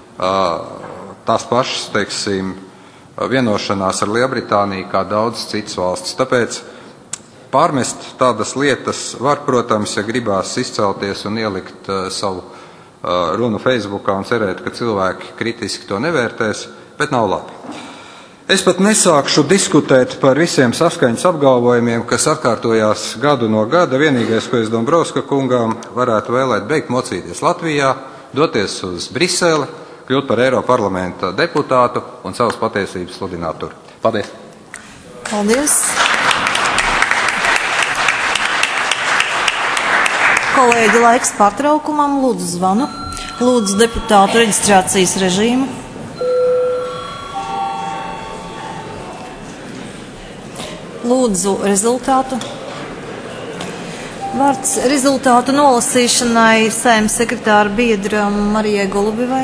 tās pašas, teiksim, vienošanās ar Lielbritāniju kā daudz citas valstis. Tāpēc pārmest tādas lietas var, protams, ja gribās izcelties un ielikt savu runu Facebookā un cerēt, ka cilvēki kritiski to nevērtēs, bet nav labi. Es pat nesākšu diskutēt par visiem saskaņas apgalvojumiem, kas atkārtojās gadu no gada. Vienīgais, ko es Dombrovska kungām varētu vēlēt, beigt mocīties Latvijā, doties uz Briseli, kļūt par Eiroparlamenta deputātu un savas patiesības sludināt tur. Paldies! Paldies! Kolēģi, laiks pārtraukumam. Lūdzu zvanu. Lūdzu deputātu reģistrācijas režīmu. Lūdzu rezultātu. Vārds rezultātu nolasīšanai Saeimas sekretāra biedra Marijai Golubevai.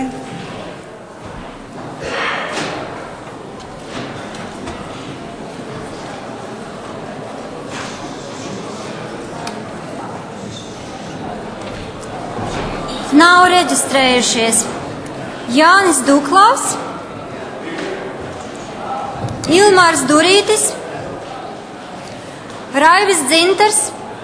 Nav reģistrējušies Jānis Duklaus, Ilmārs Durītis, Raivis Dzintars,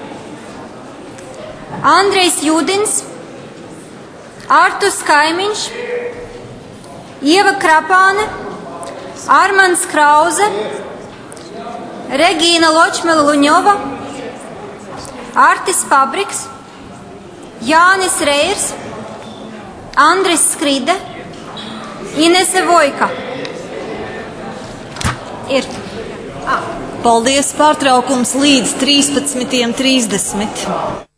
Andrejs Judins, Arturs Kaimiņš, Ieva Krapāne, Armands Krauze, Regīna Ločmela-Luņova, Artis Pabriks, Jānis Reirs, Andris Skride, Inese Vojka. Ir. Paldies, pārtraukums līdz 13:30.